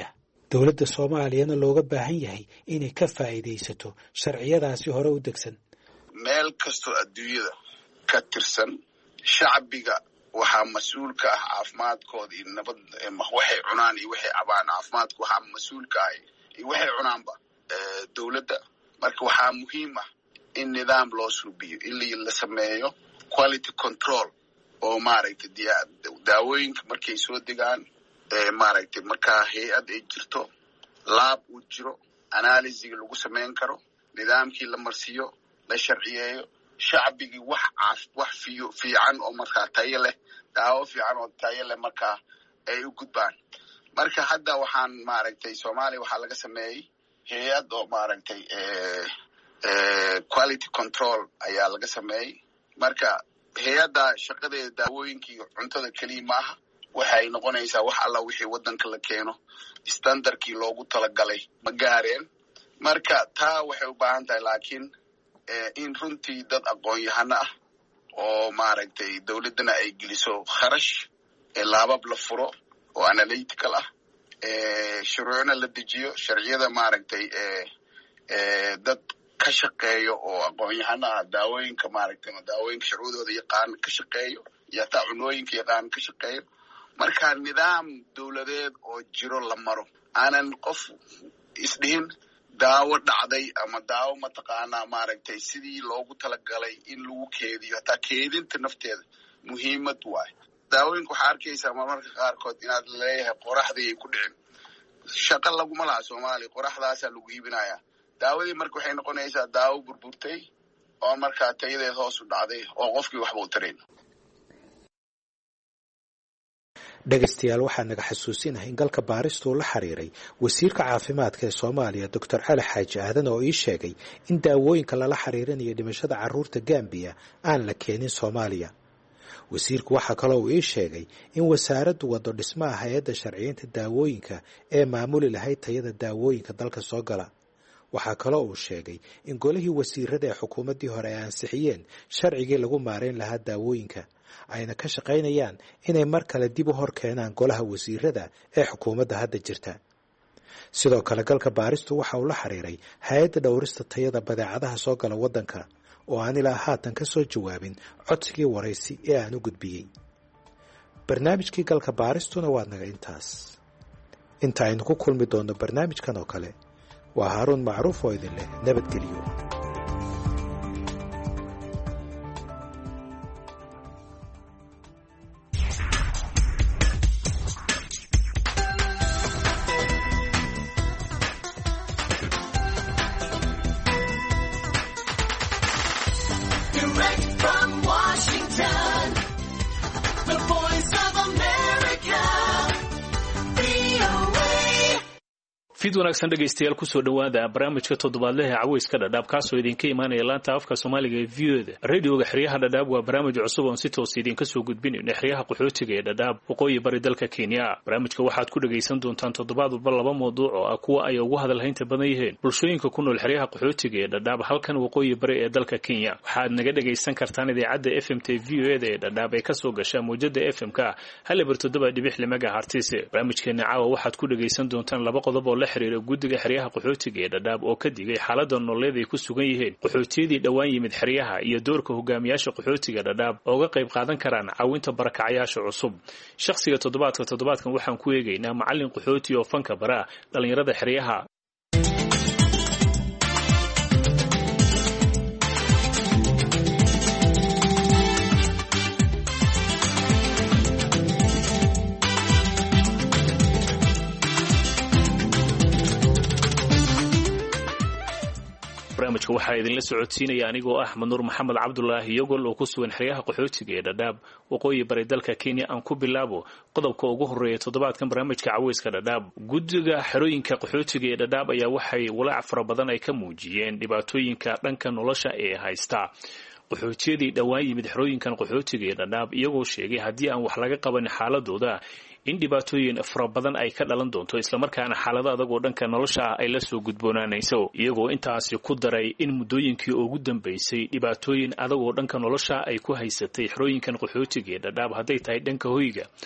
dowladda soomaaliyana looga baahan yahay inay ka faa'iidaysato sharciyadaasi hore u degsan. meel kastoo adduunyada ka tirsan shacbiga waxaa mas-uul ka ah caafimaadkooda iyo nabad waxay cunaan iyo waxay cabaan. caafimaadka waxaa mas-uul ka ah iyo waxay cunaanba dowladda. marka waxaa muhiim ah in nidaam loo suubiyo in la sameeyo quality control oo maaragtay daawooyinka markay soo degaan maaragtay markaa hay-ad ay jirto laab uu jiro analysiga lagu samayn karo nidaamkii la marsiiyo la sharciyeeyo shacbigii wax fiican oo markaa tayo leh daawo fiican oo tayo leh markaa ay u gudbaan. marka hadda waxaan maaragtay Soomaaliya waxaa laga sameeyey hay-ad oo maaragtay quality control ayaa laga sameeyey. marka hay-adda shaqadeeda daawooyinka iyo cuntada keliya maaha waxay noqonaysaa wax alla wixii waddanka la keeno standardkii loogu talagalay ma gaareen. marka taa waxay u baahan tahay laakiin in runtii dad aqoon-yahano ah oo maaragtay dowladdana ay geliso kharash laabab la furo oo analytical ah shuruucna la dejiyo sharciyada maaragtay dad ka shaqeeyo oo aqoon-yahano ah daawooyinka maaragtay daawooyinka shuruudooda yaqaan ka shaqeeyo iyo taa cunooyinka yaqaan ka shaqeeyo. marka nidaam dowladeed oo jiro la maro aanan qof isdhihin daawo dhacday ama daawo mataqaanaa maaragtay sidii loogu talagalay in lagu keediyo hataa keedinta nafteeda muhiimad waayo. daawooyinka waxaa arkaysaa marmarka qaarkood inaad leeyahay qoraxdii ay ku dhicin shaqo laguma laha Soomaaliya qoraxdaasaa lagu iibinayaa. daawadii marka waxay noqonaysaa daawo burburtay oo markaa tayadeed hoos u dhacday oo qofkii waxba u tarayn. dhegaystayaal waxaa naga xasuusinahay in galka baaristu la xiriiray wasiirka caafimaadka ee Soomaaliya Dr. Cali Xaaji Aadan oo ii sheegay in daawooyinka lala xiriirinayo dhimashada carruurta Gambia aan la keenin Soomaaliya. wasiirku waxa kale oo ii sheegay in wasaaraddu wado dhismaha hay'adda sharciyeynta daawooyinka ee maamuli lahayd tayada daawooyinka dalka soo gala. waxaa kale oo uu sheegay in golihii wasiirada ee xukuumaddii hore ay ansixiyeen sharcigii lagu maareyn lahaa daawooyinka ayna ka shaqaynayaan inay mar kale dib u hor keenaan golaha wasiirada ee xukuumadda hadda jirta. sidoo kale galka baaristu waxa uu la xiriiray hay-adda dhowrista tayada badeecadaha soo gala waddanka oo aan ilaa haatan ka soo jawaabin codsigii waraysi ee aan u gudbiyey. barnaamijkii galka baaristuna waa naga intaas. inta aynu ku kulmi doonno barnaamijkan oo kale waa Haaruun Macruuf oo idin leh nabadgelyo. fid wanaagsan dhegaystayaal kusoo dhawaada barnaamijka toddobaadlaha caweyska dhadhaab kaasoo idinka imaanaya laanta afka Soomaaliga ee VOda radioga xiriyaha dhadhaab waa barnaamij cusub oo si toos idinka soo gudbinayna xiriyaha qaxootiga ee dhadhaab waqooyi bari dalka Kenya. barnaamijka waxaad ku dhageysan doontaan toddobaad walba laba mowduuc oo kuwa ay ugu hadalhaynta badan yihiin bulshooyinka ku nool xiriyaha qaxootiga ee dhadhaab halkan waqooyi bari ee dalka Kenya. waxaad naga dhageysan kartaan idaacadda FM VOda ee dhadhaab ee ka soo gasha muujada FM-ka hal bartoddoba dhibic megahertz. barnaamijkeena caawa waxaad ku dhageysan doontaan laba qodob oo xiriira guddiga xiriyaha qaxootiga ee dhadhaab oo ka digay xaaladda nololeed ay ku sugan yihiin qaxootiyadii dhawaan yimid xiriyaha iyo doorka hogaamiyaasha qaxootiga dhadhaab oo uga qayb qaadan karaan caawinta barakacayaasha cusub. shakhsiga toddobaadkan waxaan ku eegaynaa macallin qaxooti oo fanka bara dhalinyarada xiriyaha. barnaamijka waxaa idinla socodsiinaya anigoo ah Nuur Maxamed Cabdullaahi Yogol oo ku sugan xiriyaha qaxootiga ee dhadhaab waqooyi bari dalka Kenya. aan ku bilaabo qodobka ugu horeeya toddobaadkan barnaamijka caweyska dhadhaab. guddiga xerooyinka qaxootiga ee dhadhaab ayaa waxay walaac fara badan ay ka muujiyeen dhibaatooyinka dhanka nolosha ee haysta qaxootiyadii dhawaan yimid xerooyinkan qaxootiga ee dhadhaab iyagoo sheegay haddii aan wax laga qaban xaaladooda in dhibaatooyin fara badan ay ka dhalan doonto islamarkaana xaalado adag oo dhanka nolosha ah ay la soo gudboonaanayso iyagoo intaasi ku daray in muddooyinkii ugu dambeysay dhibaatooyin adag oo dhanka nolosha ay ku haysatay xerooyinkan qaxootiga ee dhadhaab hadday tahay dhanka hoyga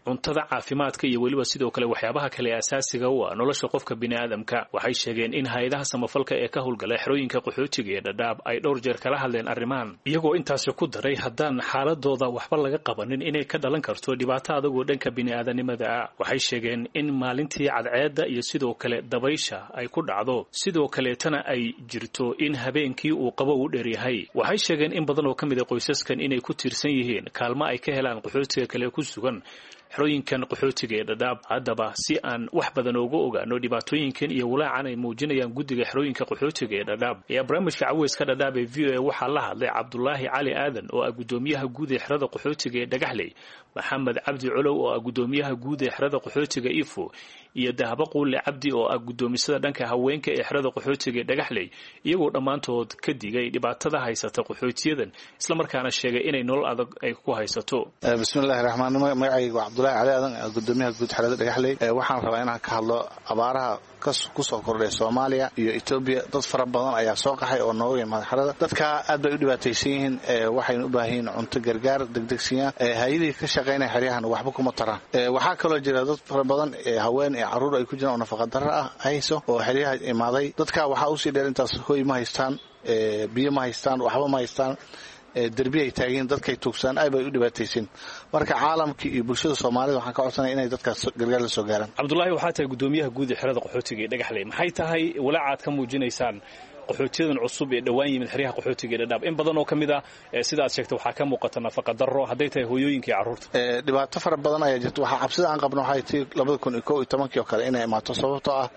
cuntada, caafimaadka iyo weliba sidoo kale waxyaabaha kale asaasiga u ah nolosha qofka bini'aadamka. waxay sheegeen in hay-adaha samafalka ee ka howlgala xerooyinka qaxootiga ee Dadaab ay dhowr jeer kala hadleen arrimahan, iyagoo intaasi ku daray haddaan xaaladooda waxba laga qabanin inay ka dhalan karto dhibaato adagoo dhanka bini'aadanimada ah. waxay sheegeen in maalintii cadceedda iyo sidoo kale dabaysha ay ku dhacdo, sidoo kaleetana ay jirto in habeenkii uu qabo u dheeryahay. waxay sheegeen in badan oo ka mid a qoysaskan inay ku tiirsan yihiin kaalmo ay ka helaan qaxootiga kale ku sugan xerooyinkan qaxootiga ee Dadaab. haddaba si aan wax badan uga ogaano dhibaatooyinkan iyo walaacan ay muujinayaan guddiga xerooyinka qaxootiga ee Dadaab ayaa barnaamijka Caweyska Dadaab ee VOA waxaa la hadlay Cabdulaahi Cali Aadan oo ah gudoomiyaha guud ee xerada qaxootiga ee Dhagaxley, Maxamed Cabdi Culow oo ah gudoomiyaha guud ee xerada qaxootiga Ifo, iyo Dahabo Quule Cabdi oo ah gudoomisada dhanka haweenka ee xerada qaxootiga ee Dhagaxley, iyagoo dhammaantood ka digay dhibaatada haysata qaxootiyadan isla markaana sheegay inay nolol adag ay ku haysato. bismillaahir rahmaanir rahiim. magacaygu Cabdulaahi Cali Aadan, gudoomiyaha guud xerada Dhagaxley. waxaan rabaa inaan ka hadlo abaaraha ku soo kordhay Soomaaliya iyo Itoobiya. dad fara badan ayaa soo qaxay oo nooga yimaada xerada. dadka aad bay u dhibaataysan yihiin, waxayna u baahan yihiin cunto gargaar degdegsiya. hay'adihii ka shaqeynaya xeryahan waxba kuma taraan. waxaa kaloo jira dad fara badan haween iyo carruur ay ku jiraan oo nafaqa darro ah hayso oo xeryaha imaaday. dadka waxaa usii dheer intaas hooy ma haystaan, biyo ma haystaan, waxba ma haystaan, derbi ay taageen, dadkay tuugsaan, ay bay u dhibaataysan. marka caalamka iyo bulshada Soomaalida waxaan ka codsanay inay dadkaas gargaar la soo gaaraan. Cabdulaahi, waxaa tahay gudoomiyaha guud ee xerada qaxootiga ee Dhagaxley. maxay tahay walaacaad ka muujinaysaan qaxootiyadan cusub ee dhawaan yimid xeryaha qaxootiga ee Dadaab? in badan oo ka mid ah sida aad sheegtay waxaa ka muuqata nafaqa darro hadday tahay hooyooyinka iyo carruurta. dhibaato fara badan ayaa jirta. waxaa cabsida aan qabno waxay tahay 2011 oo kale inay imaato, sababtoo ah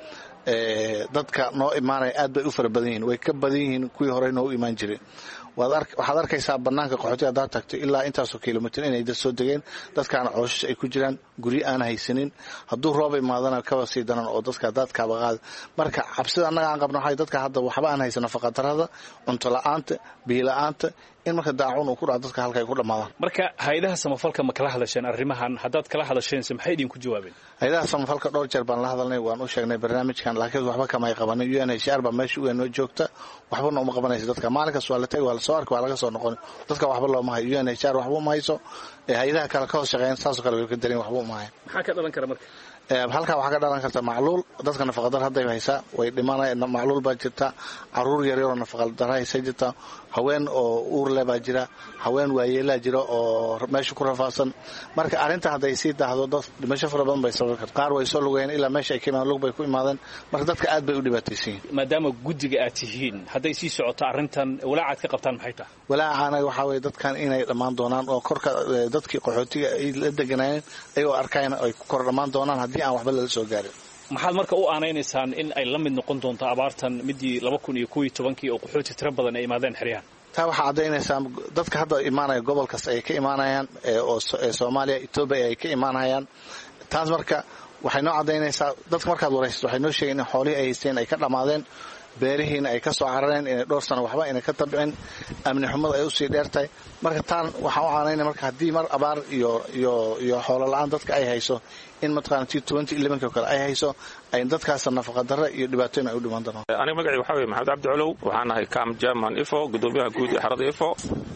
dadka noo imaanaya aad bay u fara badan yihiin, way ka badan yihiin kuwii hore noo imaan jiray. waxaad arkaysaa banaanka qaxootiga haddaad tagto ilaa intaasoo kilomitir inay dad soo degeen, dadkaana cooshash ay ku jiraan, guryo aan haysanin, hadduu roob imaadana kaba sii daran oo dadka daadkaaba qaada. marka cabsida annaga aan qabno waxay dadka hadda waxba aan haysan, nafaqa darrada, cunto la'aanta, biyo la'aanta, in marka daacun uu ku dhaco dadka halka ay ku dhammaadaan. marka hay'adaha samafalka ma kala hadasheen arrimahan? haddaad kala hadasheense maxay idinku jawaabeen? hay'adaha samafalka dhowr jeer baan la hadalnay, waan u sheegnay barnaamijkan, laakiin waxba kama ay qabanin. UNHCR baa meesha u noo joogta, waxbana uma qabanaysa dadka. maalinkaas waa la tagay, waa la soo arkay, waa laga soo noqon. dadka waxba looma hayo. UNHCR waxba uma hayso. hay'adaha kale ka hoos shaqeeyaan saasoo kale way ka darin, waxba uma hayo. maxaa ka dhalan kara marka? halkaa waxaa ka dhalan karta macluul. dadka nafaqadar hadday haysaa way dhimanayaan. macluul baa jirta, carruur yaryaroo nafaqadar haysa jirta, haween oo uur leh baa jira, haween waayeelaa jira oo meesha ku rafaadsan. marka arrinta hadday sii daahdo dad dhimasho fara badan bay sababi karta. qaar way soo lugayeen ilaa meesha ay ka imaadeen, lug bay ku imaadeen. marka dadka aad bay u dhibaataysan yihiin. maadaama guddiga aad tihiin, hadday sii socoto arrintan walaacaad ka qabtaan maxay tahay? walaacaana waxaa weeye dadkan inay dhammaan doonaan oo korka dadkii qaxootiga ay la deganayeen ayagoo arkayna ay ku kor dhammaan doonaan haddii aan waxba lala soo gaarin. maxaad marka u aanaynaysaan in ay la mid noqon doonto abaartan midii 2011 oo qaxooti tiro badan ay imaadeen xeryahan? taa waxaa caddaynaysaa dadka hadda imaanaya gobolkaas ay ka imaanayaan oo Soomaaliya, Itoobiya ay ka imaanayaan. taas marka waxay noo caddaynaysaa dadka markaad waraysato waxay noo sheegeen in xoolihii ay haysteen ay ka dhammaadeen, beerihiina ay ka soo carareen, inay dhowr sano waxba inay ka tabcin, amni xumada ay usii dheertahay. marka taan waxaan u caanaynaa marka haddii mar abaar iyo xoolo la'aan dadka ay hayso, in mataqaana 2011 kale ay hayso, ay dadkaas nafaqa darro iyo dhibaatooyin ay u dhiman doonaan. aniga magacaygu waxaa weeye Maxamed Cabdi Culow, waxaan ahay Cam German Ifo, gudoomiyaha guud ee xerada Ifo.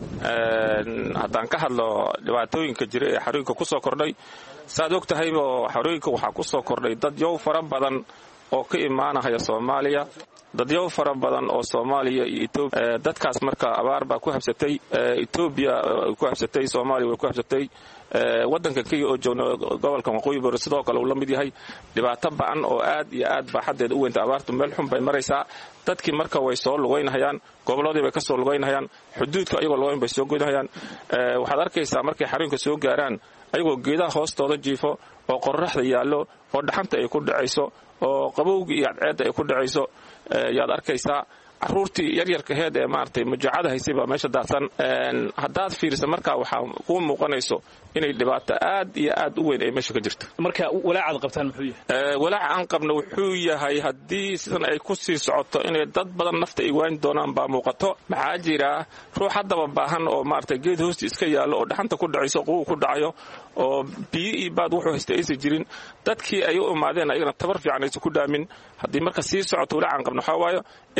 haddaan ka hadlo dhibaatooyinka jira ee xarooyinka ku soo kordhay, saad og tahayba xarooyinka waxaa ku soo kordhay dad yow fara badan oo ka imaanaya Soomaaliya, dadyow fara badan oo Soomaaliya iyo Itoobiya. dadkaas marka abaar baa ku habsatay, Itoobiya ku habsatay, Soomaaliya way ku habsatay, wadanka Kenya oo joogna gobolka Waqooyi Bari sidoo kale uu la mid yahay. dhibaato ba'an oo aad iyo aad baaxadeed u weynta abaartu meel xun bay maraysaa. dadkii marka way soo lugaynayaan, goboladii bay ka soo lugaynayaan, xuduudka ayagoo lugayn bay soo goynayaan. waxaad arkaysaa markay xarunka soo gaaraan ayagoo geedaha hoostooda jiifo oo qorraxda yaallo oo dhaxanta ay ku dhacayso oo qabowga iyo cadceedda ay ku dhacayso yaad arkaysaa. carruurtii yaryarkaheed ee maaragtay mujaacada haysay baa meesha daadsan. haddaad fiirisa markaa waxaa kuu muuqanayso inay dhibaato aad iyo aad u weyn ay meesha ka jirto. marka walaacaad qabtaan muxuu yahay? walaaca aan qabno wuxuu yahay haddii sidan ay ku sii socoto inay dad badan nafta ay waani doonaan baa muuqato. maxaa jira ruux haddaba baahan oo maaragtay geed hoosti iska yaallo oo dhaxanta ku dhacayso, qubuw ku dhacayo, oo biyo iyo baad wuxuu haysta aysan jirin. dadkii ay u imaadeen ayagana tabar fiican aysan ku dhaamin. haddii marka sii socoto walaaca aan qabno waxaa waayo inay noqon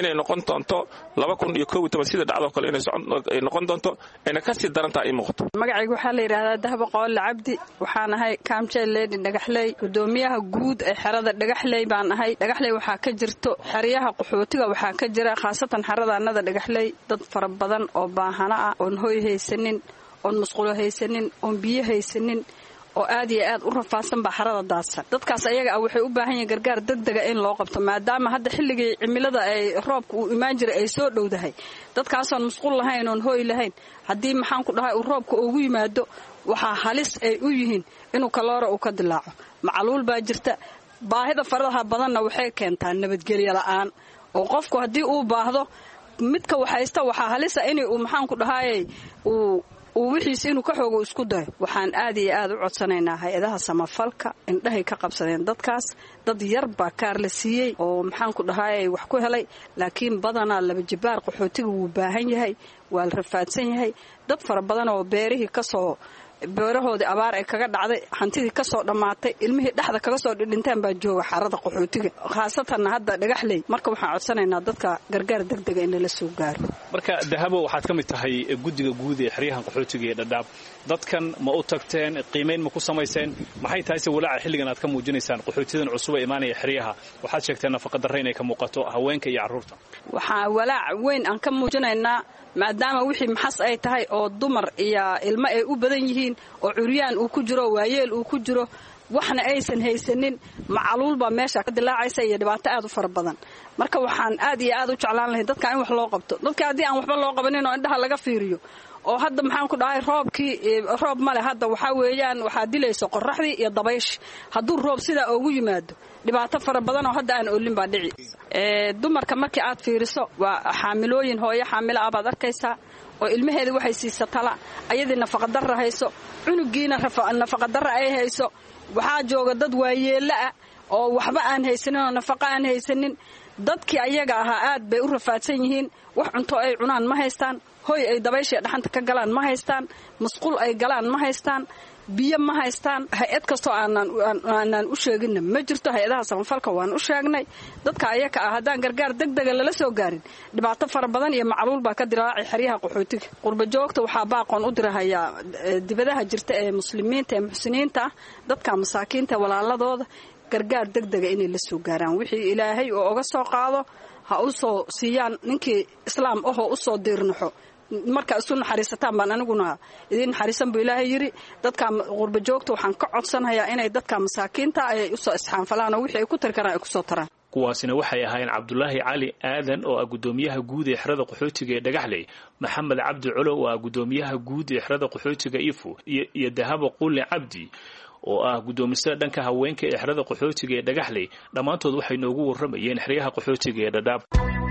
doonto 2011 sida dhacdo kale inay noqon doonto ayna ka sii darantaa ay muuqato. magacaygu waxaa la yidhaahdaa Dahabo Qoole Cabdi, waxaan ahay Kaamjeel Leedi Dhagaxley, gudoomiyaha guud ee xerada Dhagaxley baan ahay. Dhagaxley waxaa ka jirto xeryaha qaxootiga, waxaa ka jira khaasatan xeradaanada Dhagaxley dad fara badan oo baahana ah, oon hoy haysanin, oon musqulo haysanin, oon biyo haysanin, oo aad iyo aad u rafaadsan baa xerada daadsan. dadkaas ayaga ah waxay u baahan yihiin gargaar degdega in loo qabto, maadaama hadda xilligii cimilada ay roobka uu imaan jiray ay soo dhowdahay. dadkaasoon musqul lahayn, oon hooy lahayn, haddii maxaan ku dhahay uu roobka ugu yimaado waxaa halis ay u yihiin inuu kaloora uu ka dilaaco. macaluul baa jirta. baahida faradaha badanna waxay keentaa nabadgelyo la'aan, oo qofku haddii uu baahdo midka waxaysta waxaa halisa in uu maxaan ku dhahay uu wixiis inuu ka xoogo isku dayo. waxaan aad iyo aad u codsanaynaa hay-adaha samafalka indhahay ka qabsadeen dadkaas. dad yar baa kaar la siiyey oo maxaan ku dhahay wax ku helay, laakiin badanaa laba jibaar qaxootiga wuu baahan yahay, waa la rafaadsan yahay. dad fara badan oo beerahoodii abaar ay kaga dhacday, hantidii ka soo dhammaatay, ilmihii dhexda kaga soo dhidhintaan baa jooga xarada qaxootiga, khaasatanna hadda Dhagaxley. marka waxaan codsanaynaa dadka gargaar degdega in la soo gaaro. marka Dahabo waxaad ka mid tahay guddiga guud ee xeryahan qaxootiga ee Dhadhaab. dadkan ma u tagteen, qiimeyn ma ku samayseen? maxay tahay se walaaca xilligan aad ka muujinaysaan qaxootidan cusub ee imaanaya xeryaha? waxaad sheegteen nafaqa darro inay ka muuqato haweenka iyo carruurta. waxaa walaac weyn aan ka muujinaynaa, maadaama wixii maxas ay tahay oo dumar iyo ilmo ay u badan yihiin, oo curyaan uu ku jiro, waayeel uu ku jiro, waxna aysan haysanin. macaluul baa meesha ka dilaacaysa iyo dhibaato aad u fara badan. marka waxaan aad iyo aad u jeclaan lahay dadka in wax loo qabto. dadka haddii aan waxba loo qabanin oo indhaha laga fiiriyo, oo hadda maxaan ku dhahay roob male, hadda waxaa weeyaan waxaa dilayso qorraxdii iyo dabaysh. hadduu roob sidaa ugu yimaado dhibaato fara badan oo hadda aan oolin baa dhici. dumarka markii aad fiiriso waa xaamilooyin, hooyo xaamilo ah baad arkaysaa oo ilmaheeda waxay siisatala, ayadii nafaqadarra hayso, cunugiina nafaqadarra ay hayso. waxaa jooga dad waayeella ah oo waxba aan haysanin, oo nafaqa aan haysanin. dadkii ayaga ahaa aad bay u rafaadsan yihiin. wax cunto ay cunaan ma haystaan, hoy ay dabaysha dhaxanta ka galaan ma haystaan, musqul ay galaan ma haystaan, biyo ma haystaan. hay-ad kastoo aanan u sheeginna ma jirto. hay-adaha samafalka waan u sheegnay. dadka ayaga ah haddaan gargaar degdega lala soo gaarin, dhibaato fara badan iyo macaluul baa ka dilaacay xeryaha qaxootiga. qurba joogta waxaa baaqoon u dirahayaa dibadaha jirta ee muslimiinta ee muxsiniinta ah, dadka masaakiinta walaaladooda, gargaar degdega inay la soo gaaraan. wixii ilaahay oo uga soo qaado ha u soo siiyaan ninkii islaam ahoo u soo diirnaxo. marka isu naxariisataan baan aniguna idin naxariisan buu ilaahay yiri. dadka qurba joogta waxaan ka codsanayaa inay dadka masaakiinta ay u soo isxaanfalaan oo wixii ay ku tari karaan ay ku soo taraan. kuwaasina waxay ahaayeen Cabdulaahi Cali Aadan oo ah gudoomiyaha guud ee xerada qaxootiga ee Dhagaxley, Maxamed Cabdi Culo oo ah gudoomiyaha guud ee xerada qaxootiga Ifo, iyo Dahabo Qoole Cabdi oo ah gudoomisada dhanka haweenka ee xerada qaxootiga ee Dhagaxley. dhammaantood waxay noogu warramayeen xeryaha qaxootiga ee Dhadhaab.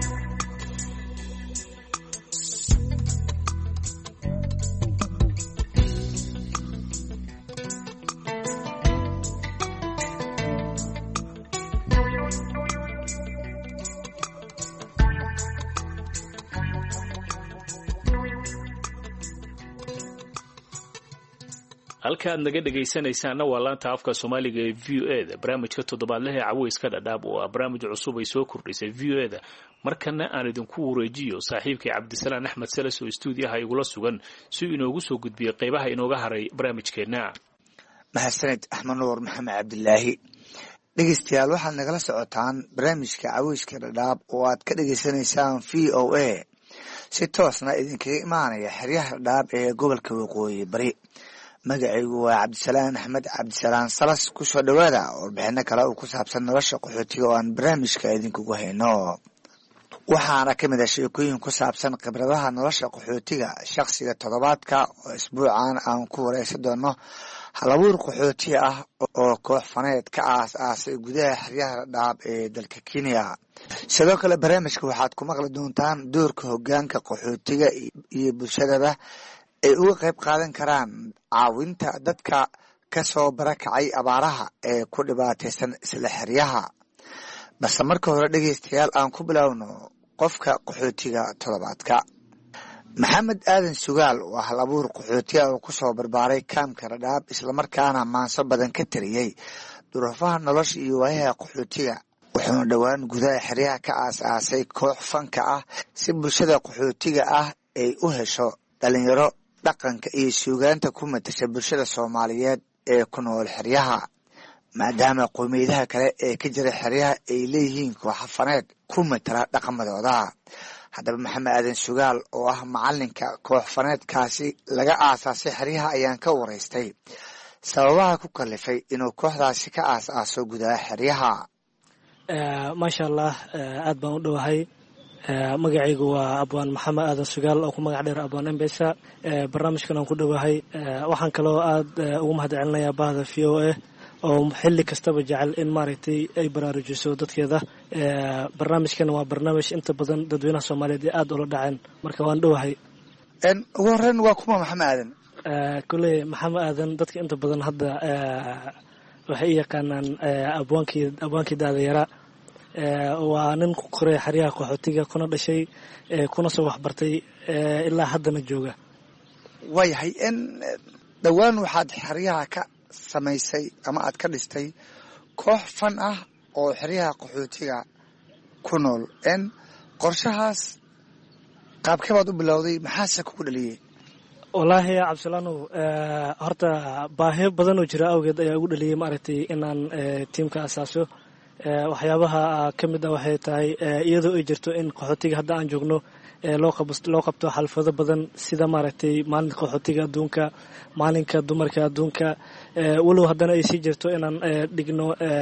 halka aad naga dhegaysanaysaanna waa laanta afka Soomaaliga ee VOA-da. barnaamijka toddobaadlaha Caweyska Dhadhaab oo ah barnaamij cusub ay soo kordhisay VOA-da. markana aan idinku wareejiyo saaxiibkay Cabdisalaan Axmed Salas oo stuudiyaha igula sugan si uu inoogu soo gudbiyo qaybaha inooga haray barnaamijkeena. mahadsanid Axmed Nuur Maxamed Cabdilaahi. dhegeystayaal waxaad nagala socotaan barnaamijka Caweyska Dhadhaab oo aad ka dhegaysanaysaan VOA si toosna idinkaga imaanaya xeryaha Dhadhaab ee gobolka Waqooyi Bari. magacaygu waa Cabdisalaan Axmed Cabdisalaan Salas. ku soo dhawaada warbixino kale oo ku saabsan nolosha qaxootiga oo aan barnaamijka idinkugu hayno. waxaana ka mid ah sheekooyin ku saabsan khibradaha nolosha qaxootiga shakhsiga toddobaadka oo isbuucan aan ku wareysan doono halabuur qaxooti ah oo koox faneed ka aas-aasay gudaha xeryaha Dhadhaab ee dalka Kenya. sidoo kale barnaamijka waxaad ku maqli doontaan doorka hoggaanka qaxootiga iyo bulshadaba ay uga qayb qaadan karaan caawinta dadka ka soo barakacay abaaraha ee ku dhibaataysan isla xeryaha. balse marka hore dhegeystayaal aan ku bilowno qofka qaxootiga toddobaadka. maxamed aadan sugaal waa hal abuur qaxootiga oo ku soo barbaaray kaamka Dhadhaab islamarkaana maanso badan ka tariyey duruufaha nolosha iyo waayaha qaxootiga wuxuuna dhowaan gudaha xeryaha ka aas-aasay koox fanka ah si bulshada qaxootiga ah ay u hesho dhalinyaro dhaqanka iyo suugaanta ku matasha bulshada soomaaliyeed ee ku nool xeryaha maadaama qowmiyadaha kale ee ka jira xeryaha ay leeyihiin kooxafaneed ku matala dhaqamadooda. haddaba maxamed aadan sugaal oo ah macalinka koox faneedkaasi laga aasaasay xeryaha ayaan ka waraystay sababaha ku kalifay inuu kooxdaasi ka aas-aaso gudaha xeryaha. maasha allah aad baan u dhowahay. magacaygu waa abwaan maxamed aadan sugaal oo ku magac dheer abwaan embesa. barnaamijkan aan ku dhowahay. waxaan kaloo aad ugu mahad celinayaa bahda v o a oo xilli kastaba jecel in maaragtay ay baraarujiso dadkeeda. barnaamijkan waa barnaamij inta badan dadweynaha soomaaliyeed ee aad ula dhaceen, marka waan dhowahay. ugu horeyn waa kuma maxamed aadan? koley maxamed aadan dadka inta badan hadda waxay u yaqaanaan abwaankii daadayara. waa nin ku koray xeryaha qaxootiga, kuna dhashay, kuna soo waxbartay, ilaa haddana jooga. waayahay dhowaan waxaad xeryaha ka samaysay ama aad ka dhistay koox fan ah oo xeryaha qaxootiga ku nool. qorshahaas qaabkee baad u bilowday, maxaase kugu dhaliyey? wallaahi cabdisalaanow, horta baahiyo badan oo jira awgeed ayaa ugu dhaliyey maaragtay inaan tiimka asaaso. waxyaabaha ka mid ah waxay tahay iyadoo ay jirto in qaxootiga hadda aan joogno loo qabto xalfado badan sida maaragtay maalinka qaxootiga adduunka, maalinka dumarka adduunka, walow haddana ay sii jirto inaan dhigno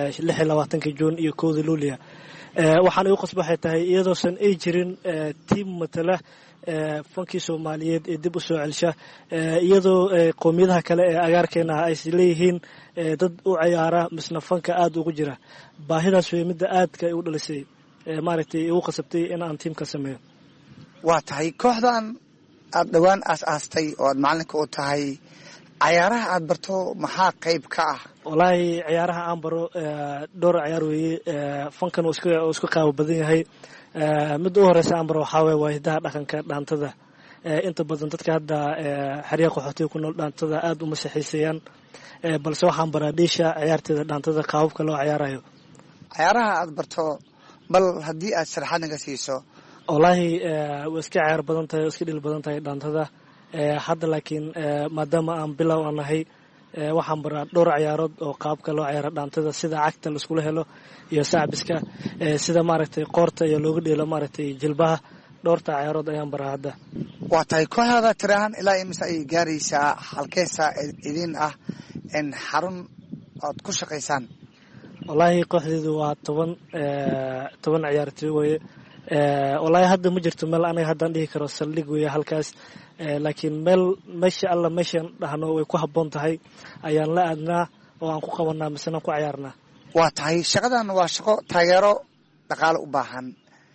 26 juun iyo 1 luuliya. waxaan igu qasba waxay tahay iyadoosan ay jirin tiim matala fankii soomaaliyeed ee dib u soo celsha, iyadoo qowmiyadaha kale ee agaarkeena ah ay leeyihiin dad u ciyaara misna fanka aad ugu jira. baahidaas wey midda aadka ay u dhalisay maaragtay igu qasabtay in aan tiimka sameeyo. waa tahay kooxdan aad dhowaan aas-aastay oo aad macalinka u tahay, cayaaraha aad barto maxaa qayb ka ah? wallaahi ciyaaraha aan baro dhowr ciyaar weeye. fankan uu isku qaabo badan yahay. midda u horeysa aan baro waxaa waye waa hidaha dhaqanka dhaantada. inta badan dadka hadda xeryaha qaxootiga ku nool dhaantada aad uma saxiiseeyaan, balse waxaan baraa dhiisha ciyaarteeda dhaantada, qaababka loo ciyaarayo. cayaaraha aad barto bal haddii aad sharaxaad naga siiso. wallaahi way iska ciyaar badan tahay, iska dhil badan tahay dhaantada. hadda laakiin maadaama aan bilow aan nahay, waxaan baraa dhowr ciyaarood oo qaabka loo ciyaaro dhaantada, sida cagta laiskula helo iyo sacbiska, sida maaragtay qoorta iyo looga dheelo maaragtay jilbaha. dhowrta ciyaarood ayaan baraa hadda. waa tahay kooxdaada tirahan ilaa imise ay gaaraysaa? halkeesaa idin ah xarun ood ku shaqaysaan? wallaahi kooxdeedu waa 10 ciyaartoy weye. wallaahi hadda ma jirto meel aniga haddaan dhihi karo saldhig weeye halkaas, laakiin meesha alla meeshaan dhahno way ku habboon tahay ayaan la aadnaa oo aan ku qabanaa misena ku ciyaarnaa. waa tahay shaqadan waa shaqo taageero dhaqaale u baahan.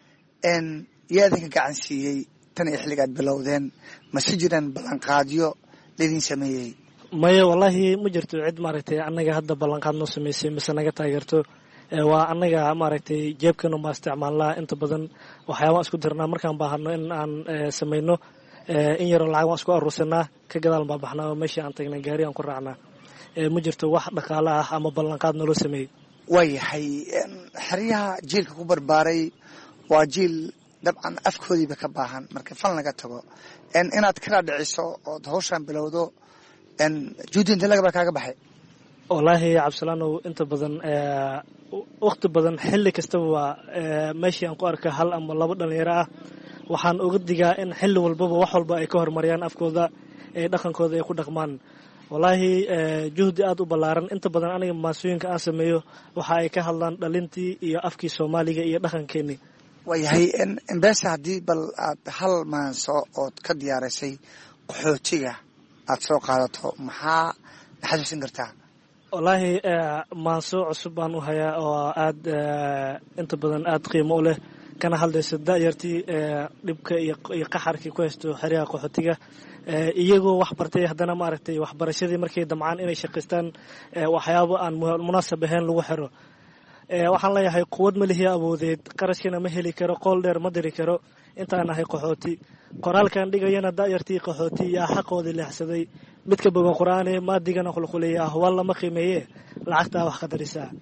yaa idinka gacan siiyey tan iyo xilligaad bilowdeen? mase jiraan ballanqaadyo laydin sameeyey? maya wallaahi ma jirto cid maaragtay annaga hadda ballanqaad noo sameysay mise naga taageerto. waa annaga maaragtay jeebkanu ma isticmaalnaa. inta badan waxyaabaan isku dirnaa markaan baahano in aan samayno in yaroo lacag waan isku aruursanaa, ka gadaal baa baxnaa oo meeshii aan tagnay gaari aan ku raacnaa. ma jirto wax dhaqaale ah ama ballanqaad naloo sameeyey. waayahay xeryaha jiilka ku barbaaray waa jiil dabcan afkoodiiba ka baahan marka fal laga tago. inaad kala dhiciso ood hawshaan bilowdo, juudi inta laga baa kaaga baxay? wallaahi cabdisalaanow, inta badan waqti badan xilli kastaba waa meeshii aan ku arka hal ama labo dhalinyaro ah, waxaan uga digaa in xilli walbaba wax walba ay ka horumariyaan afkooda, dhaqankooda ay ku dhaqmaan. wallaahi juhdi aad u ballaaran. inta badan aniga maasooyinka aan sameeyo waxa ay ka hadlaan dhalintii iyo afkii soomaaliga iyo dhaqankeenii. waayahay embesa, haddii bal aad hal maanso ood ka diyaarisay qaxootiga aad soo qaadato, maxaa xasuusin kartaa? wallaahi maanso cusub baan u hayaa oo aad inta badan aad qiimo u leh, kana hadlayso da'yartii dhibka iyo qaxarkii ku haysto xeryaha qaxootiga. iyagoo wax bartay haddana maaragtay waxbarashadii markay damcaan inay shaqaystaan waxyaabo aan munaasab ahayn lagu xiro. waxaan leeyahay quwad ma lihi awoodeed, qarashkana ma heli karo, qool dheer ma diri karo, intaan nahay qaxooti. qoraalkan dhigayana da'yartii qaxooti yaa xaqoodii leexsaday. midka bogan qur-aane maadigana qulquliya ahwaal lama qiimeeye, lacagtaa wax qadarisaa.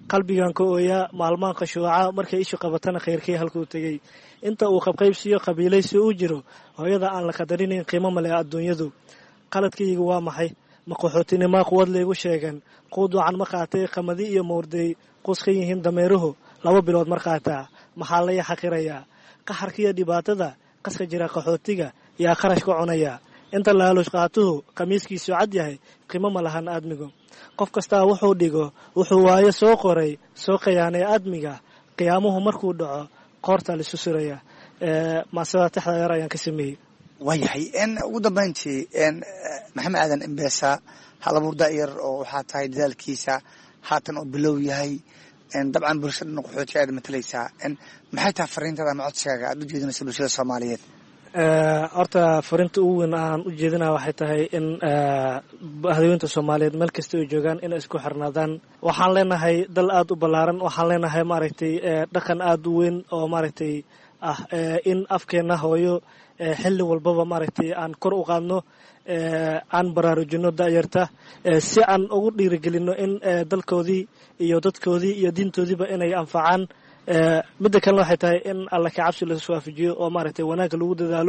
qalbigan ka ooyaa maalmaan qashuuca markay ishu qabatana khayrkii halkuu tegey inta uu qabqaybsiyo qabiilaysi u jiro hooyada aan la qadarinayn qiimo male adduunyadu qaladkaygu waa maxay ma qaxootinima quwad laygu sheegan quud wacan ma qaatay qamadi iyo moorday qus ka yihiin dameeruhu 2 bilood mar qaataa maxaa la xaqirayaa qaxarkiya dhibaatada qaska jira qaxootiga yaa kharash ka cunaya inta laalush qaatuhu qamiiskiisu cad yahay qiimo ma lahan aadmigu qof kasta wuxuu dhigo wuxuu waayo soo qoray soo qiyaanay aadmiga qiyaamuhu markuu dhaco qoorta la susuraya maasada taxdayar ayaan ka sameeyay waayahay ugu dambeyntii maxamed aadan Embesa halaburda yar oo waxa tahay dadaalkiisa haatan oo bilow yahay dabcan bulshada qaxootiga aad matalaysaa maxay tahay fariintada ama codsiga aad u jeedinayso bulshada Soomaaliyeed horta fariinta ugu weyn aan u jeedinaa waxay tahay in haweenka Soomaaliyeed meel kasta oo joogaan in isku xirnaadaan waxaan leenahay dal aad u ballaaran waxaan leenahay maaragtay dhaqan aad u weyn oo maaragtay in afkeena hooyo xilli walbaba maaragtay aan kor u qaadno aan baraarujino daayarta si aan ugu dhiirigelino in dalkoodii iyo dadkoodii iyo diintoodiiba inay anfacaan midda kale waxay tahay in alla ka cabsi la iswaafajiyo oo maaragtay wanaag lagu dadaalo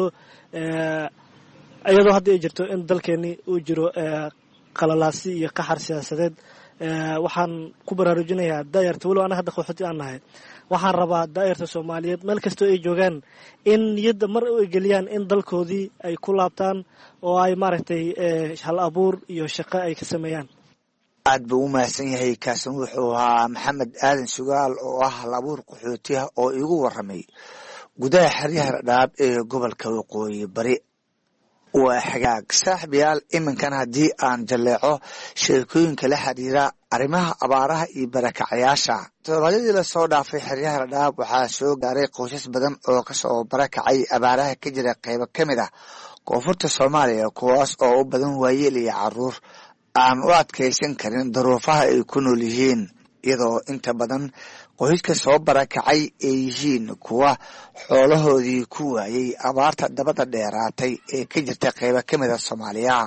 iyadoo hadda ay jirto in dalkeeni uu jiro qalalaasi iyo qaxar siyaasadeed waxaan ku baraarujinayaa daayarta walow ana hadda qaxooti aan nahay waxaan rabaa daayarta Soomaaliyeed meel kasta ay joogaan in niyadda mar ay geliyaan in dalkoodii ay ku laabtaan oo ay maaragtay hal abuur iyo shaqo ay ka sameeyaan aad buu u mahadsan yahay kaasan wuxuu ahaa maxamed aadan sugaal oo ah hal abuur qaxootiga oo igu waramay gudaha xeryaha Dhadhaab ee gobolka Waqooyi Bari waa xagaag saaxiibayaal iminkan haddii aan jaleeco sheekooyinka la xiriira arrimaha abaaraha iyo barakacayaasha todobaadii la soo dhaafay xeryaha Dhadhaab waxaa soo gaaray qoysas badan oo ka soo barakacay abaaraha ka jira qaybo ka mid ah koonfurta Soomaaliya kuwaas oo u badan waayeel iyo carruur aan u adkaysan karin duruufaha ay ku nool yihiin iyadoo inta badan qoyska soo barakacay ay yihiin kuwa xoolahoodii ku waayay abaarta dabada dheeraatay ee ka jirta qaybo ka mid ah Soomaaliya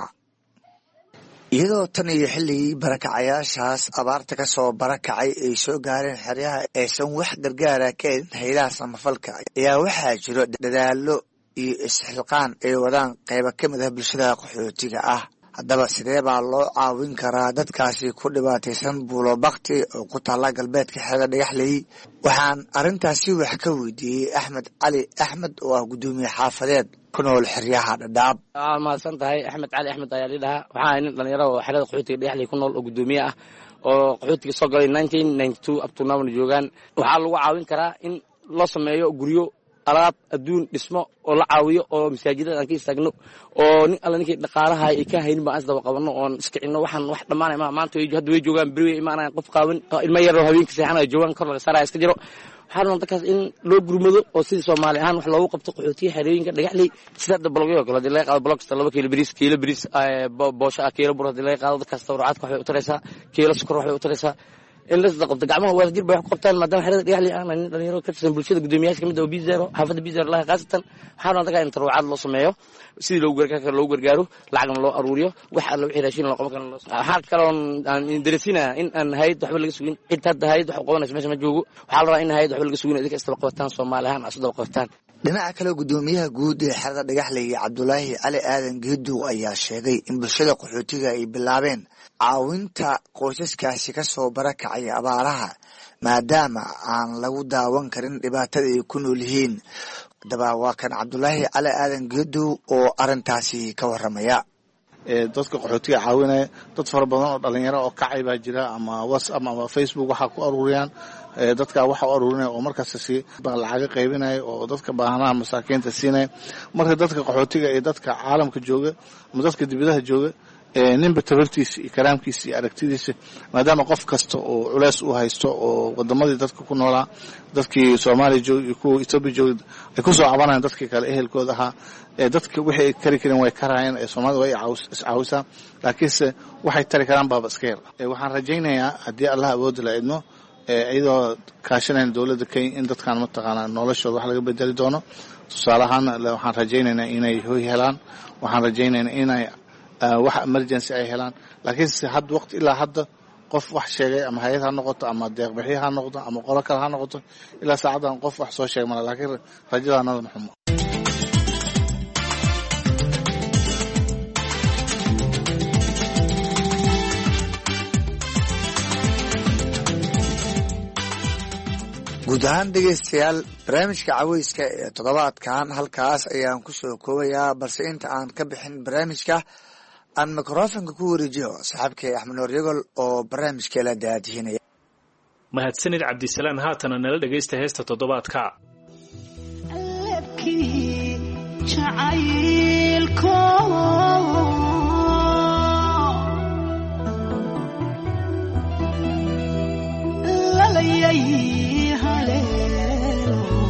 iyadoo tan iyo xilligii barakacayaashaas abaarta ka soo barakacay ay soo gaareen xeryaha aysan wax gargaara ka helin hay'adaha samafalka ayaa waxaa jiro dadaalo iyo isxilqaan ay wadaan qaybo ka mid ah bulshada qaxootiga ah haddaba sidee baa loo caawin karaa dadkaasi ku dhibaataysan buulo bakti oo ku taalla galbeedka xeeda Dhagaxley waxaan arrintaasi wax ka weydiiyey Axmed Cali Axmed oo ah gudoomiye xaafadeed ku nool xeryaha Dhadhaab mahadsan tahay Axmed Cali Axmed ayaa lidhaha waxaa nin dhalinyaro oo xerada qaxootiga Dhagaxley ku nool oo gudoomiye ah oo qaxootiga soo galay 1992 up to now joogaan waxaa lagu caawin karaa in loo sameeyo guryo alaab adduun dhismo oo la caawiyo oo masaajidada aan ka istaagno oo nin alla ninkii dhaqaalaha ay ka haynin baan isdaba qabanno oon iska cinno waxaan wax dhammaanay maanta hadda way joogaan beri way imaanayaan qof qaawan ilmo yar oo habeenkii seexanaya joogaan kor laga saaraya iska jiro waxaa rabaa dadkaas in loo gurmado oo sidii Soomaali ahaan wax loogu qabto qaxootiga xerooyinka Dhagaxley sida hadda blogyo kale hadii laga qaado blog kasta 2 kiilo bariis boosha kiilo bur hadii laga qaado dadkaas tawracaadka waxay u taraysaa kiilo sokor waxay u taraysaa in la isla qabto gacmaha wada jir bay wax ku qabtaan maadaama xerada Dhagaxley aan dhalinyaro ka tirsan bulshada gudoomiyaasha kamid ah oo Bizero xaafadda Bizero la qaasatan waxaan rabaa in tawracaad loo sameeyo sidii loogu gargaaro lacagna loo aruuriyo wax alla wixii raashin loo qaban karo waxaan kale aan dareesina in aan hay'ad waxba laga sugin cid hadda hay'ad wax qabanayso meesha ma joogo waxaa la rabaa in hay'ad waxba laga sugin idinka isla qabataan Soomaali ahaan asoo daba qabataan dhinaca kale gudoomiyaha guud ee xerada Dhagaxley Cabdullaahi Cali Aadan Geedow ayaa sheegay in bulshada qaxootiga ay bilaabeen caawinta qoysaskaasi ka soo barakacay abaaraha maadaama aan lagu daawan karin dhibaatada ay ku nool yihiin haddaba waa kan Cabdullaahi Cali Aadan Geedow oo arrintaasi ka waramaya dadka qaxootiga caawinaya dad fara badan oo dhalinyaro oo kacay baa jira ama WhatsApp ama Facebook waxa ku aruuriyaan dadka waxa u aruurinaya oo markaas si lacag qaybinaya oo dadka baahanaha masaakiinta siinaya marka dadka qaxootiga ee dadka caalamka jooga ama dadka dibadaha jooga ninba tabartiisa iyo karaamkiisa iyo aragtidiisa maadaama qof kasta oo culays u haysto oo wadamadii dadka ku noolaa dadkii Soomaaliya joogay iyo kuwa Itoobiya joogay ay ku soo cabanayaan dadkii kale ehelkooda ahaa dadka wixii ay kari kareen way karayeen Soomaalida way iscaawisaa laakiinse waxay tari karaan baaba iska yar waxaan rajaynayaa haddii Allah awood la idmo iyadoo kaashanayna dawladda Kenya in dadkan mataqaanaa noloshooda wax laga bedeli doono tusaale ahaan waxaan rajaynaynaa inay hoy helaan waxaan rajaynaynaa inay wax emergency ay helaan laakiinse had waqti ilaa hadda qof wax sheegay ama hay-ad ha noqoto ama deeqbixiye ha noqoto ama qolo kale ha noqoto ilaa saacadan qof wax soo sheeg mala laakiin rajadaanada maxumo. guud ahaan dhegaystayaal barnaamijka caweyska ee toddobaadkan halkaas ayaan ku soo koobayaa balse inta aan ka bixin barnaamijka aan mikrofonka ku wareejiyo saaxiibkay axmed nuur yagol oo barnaamijkeela daadihinaya. mahadsanid cabdisalaan haatana nala dhegaysta heesta toddobaadka. Hallelujah.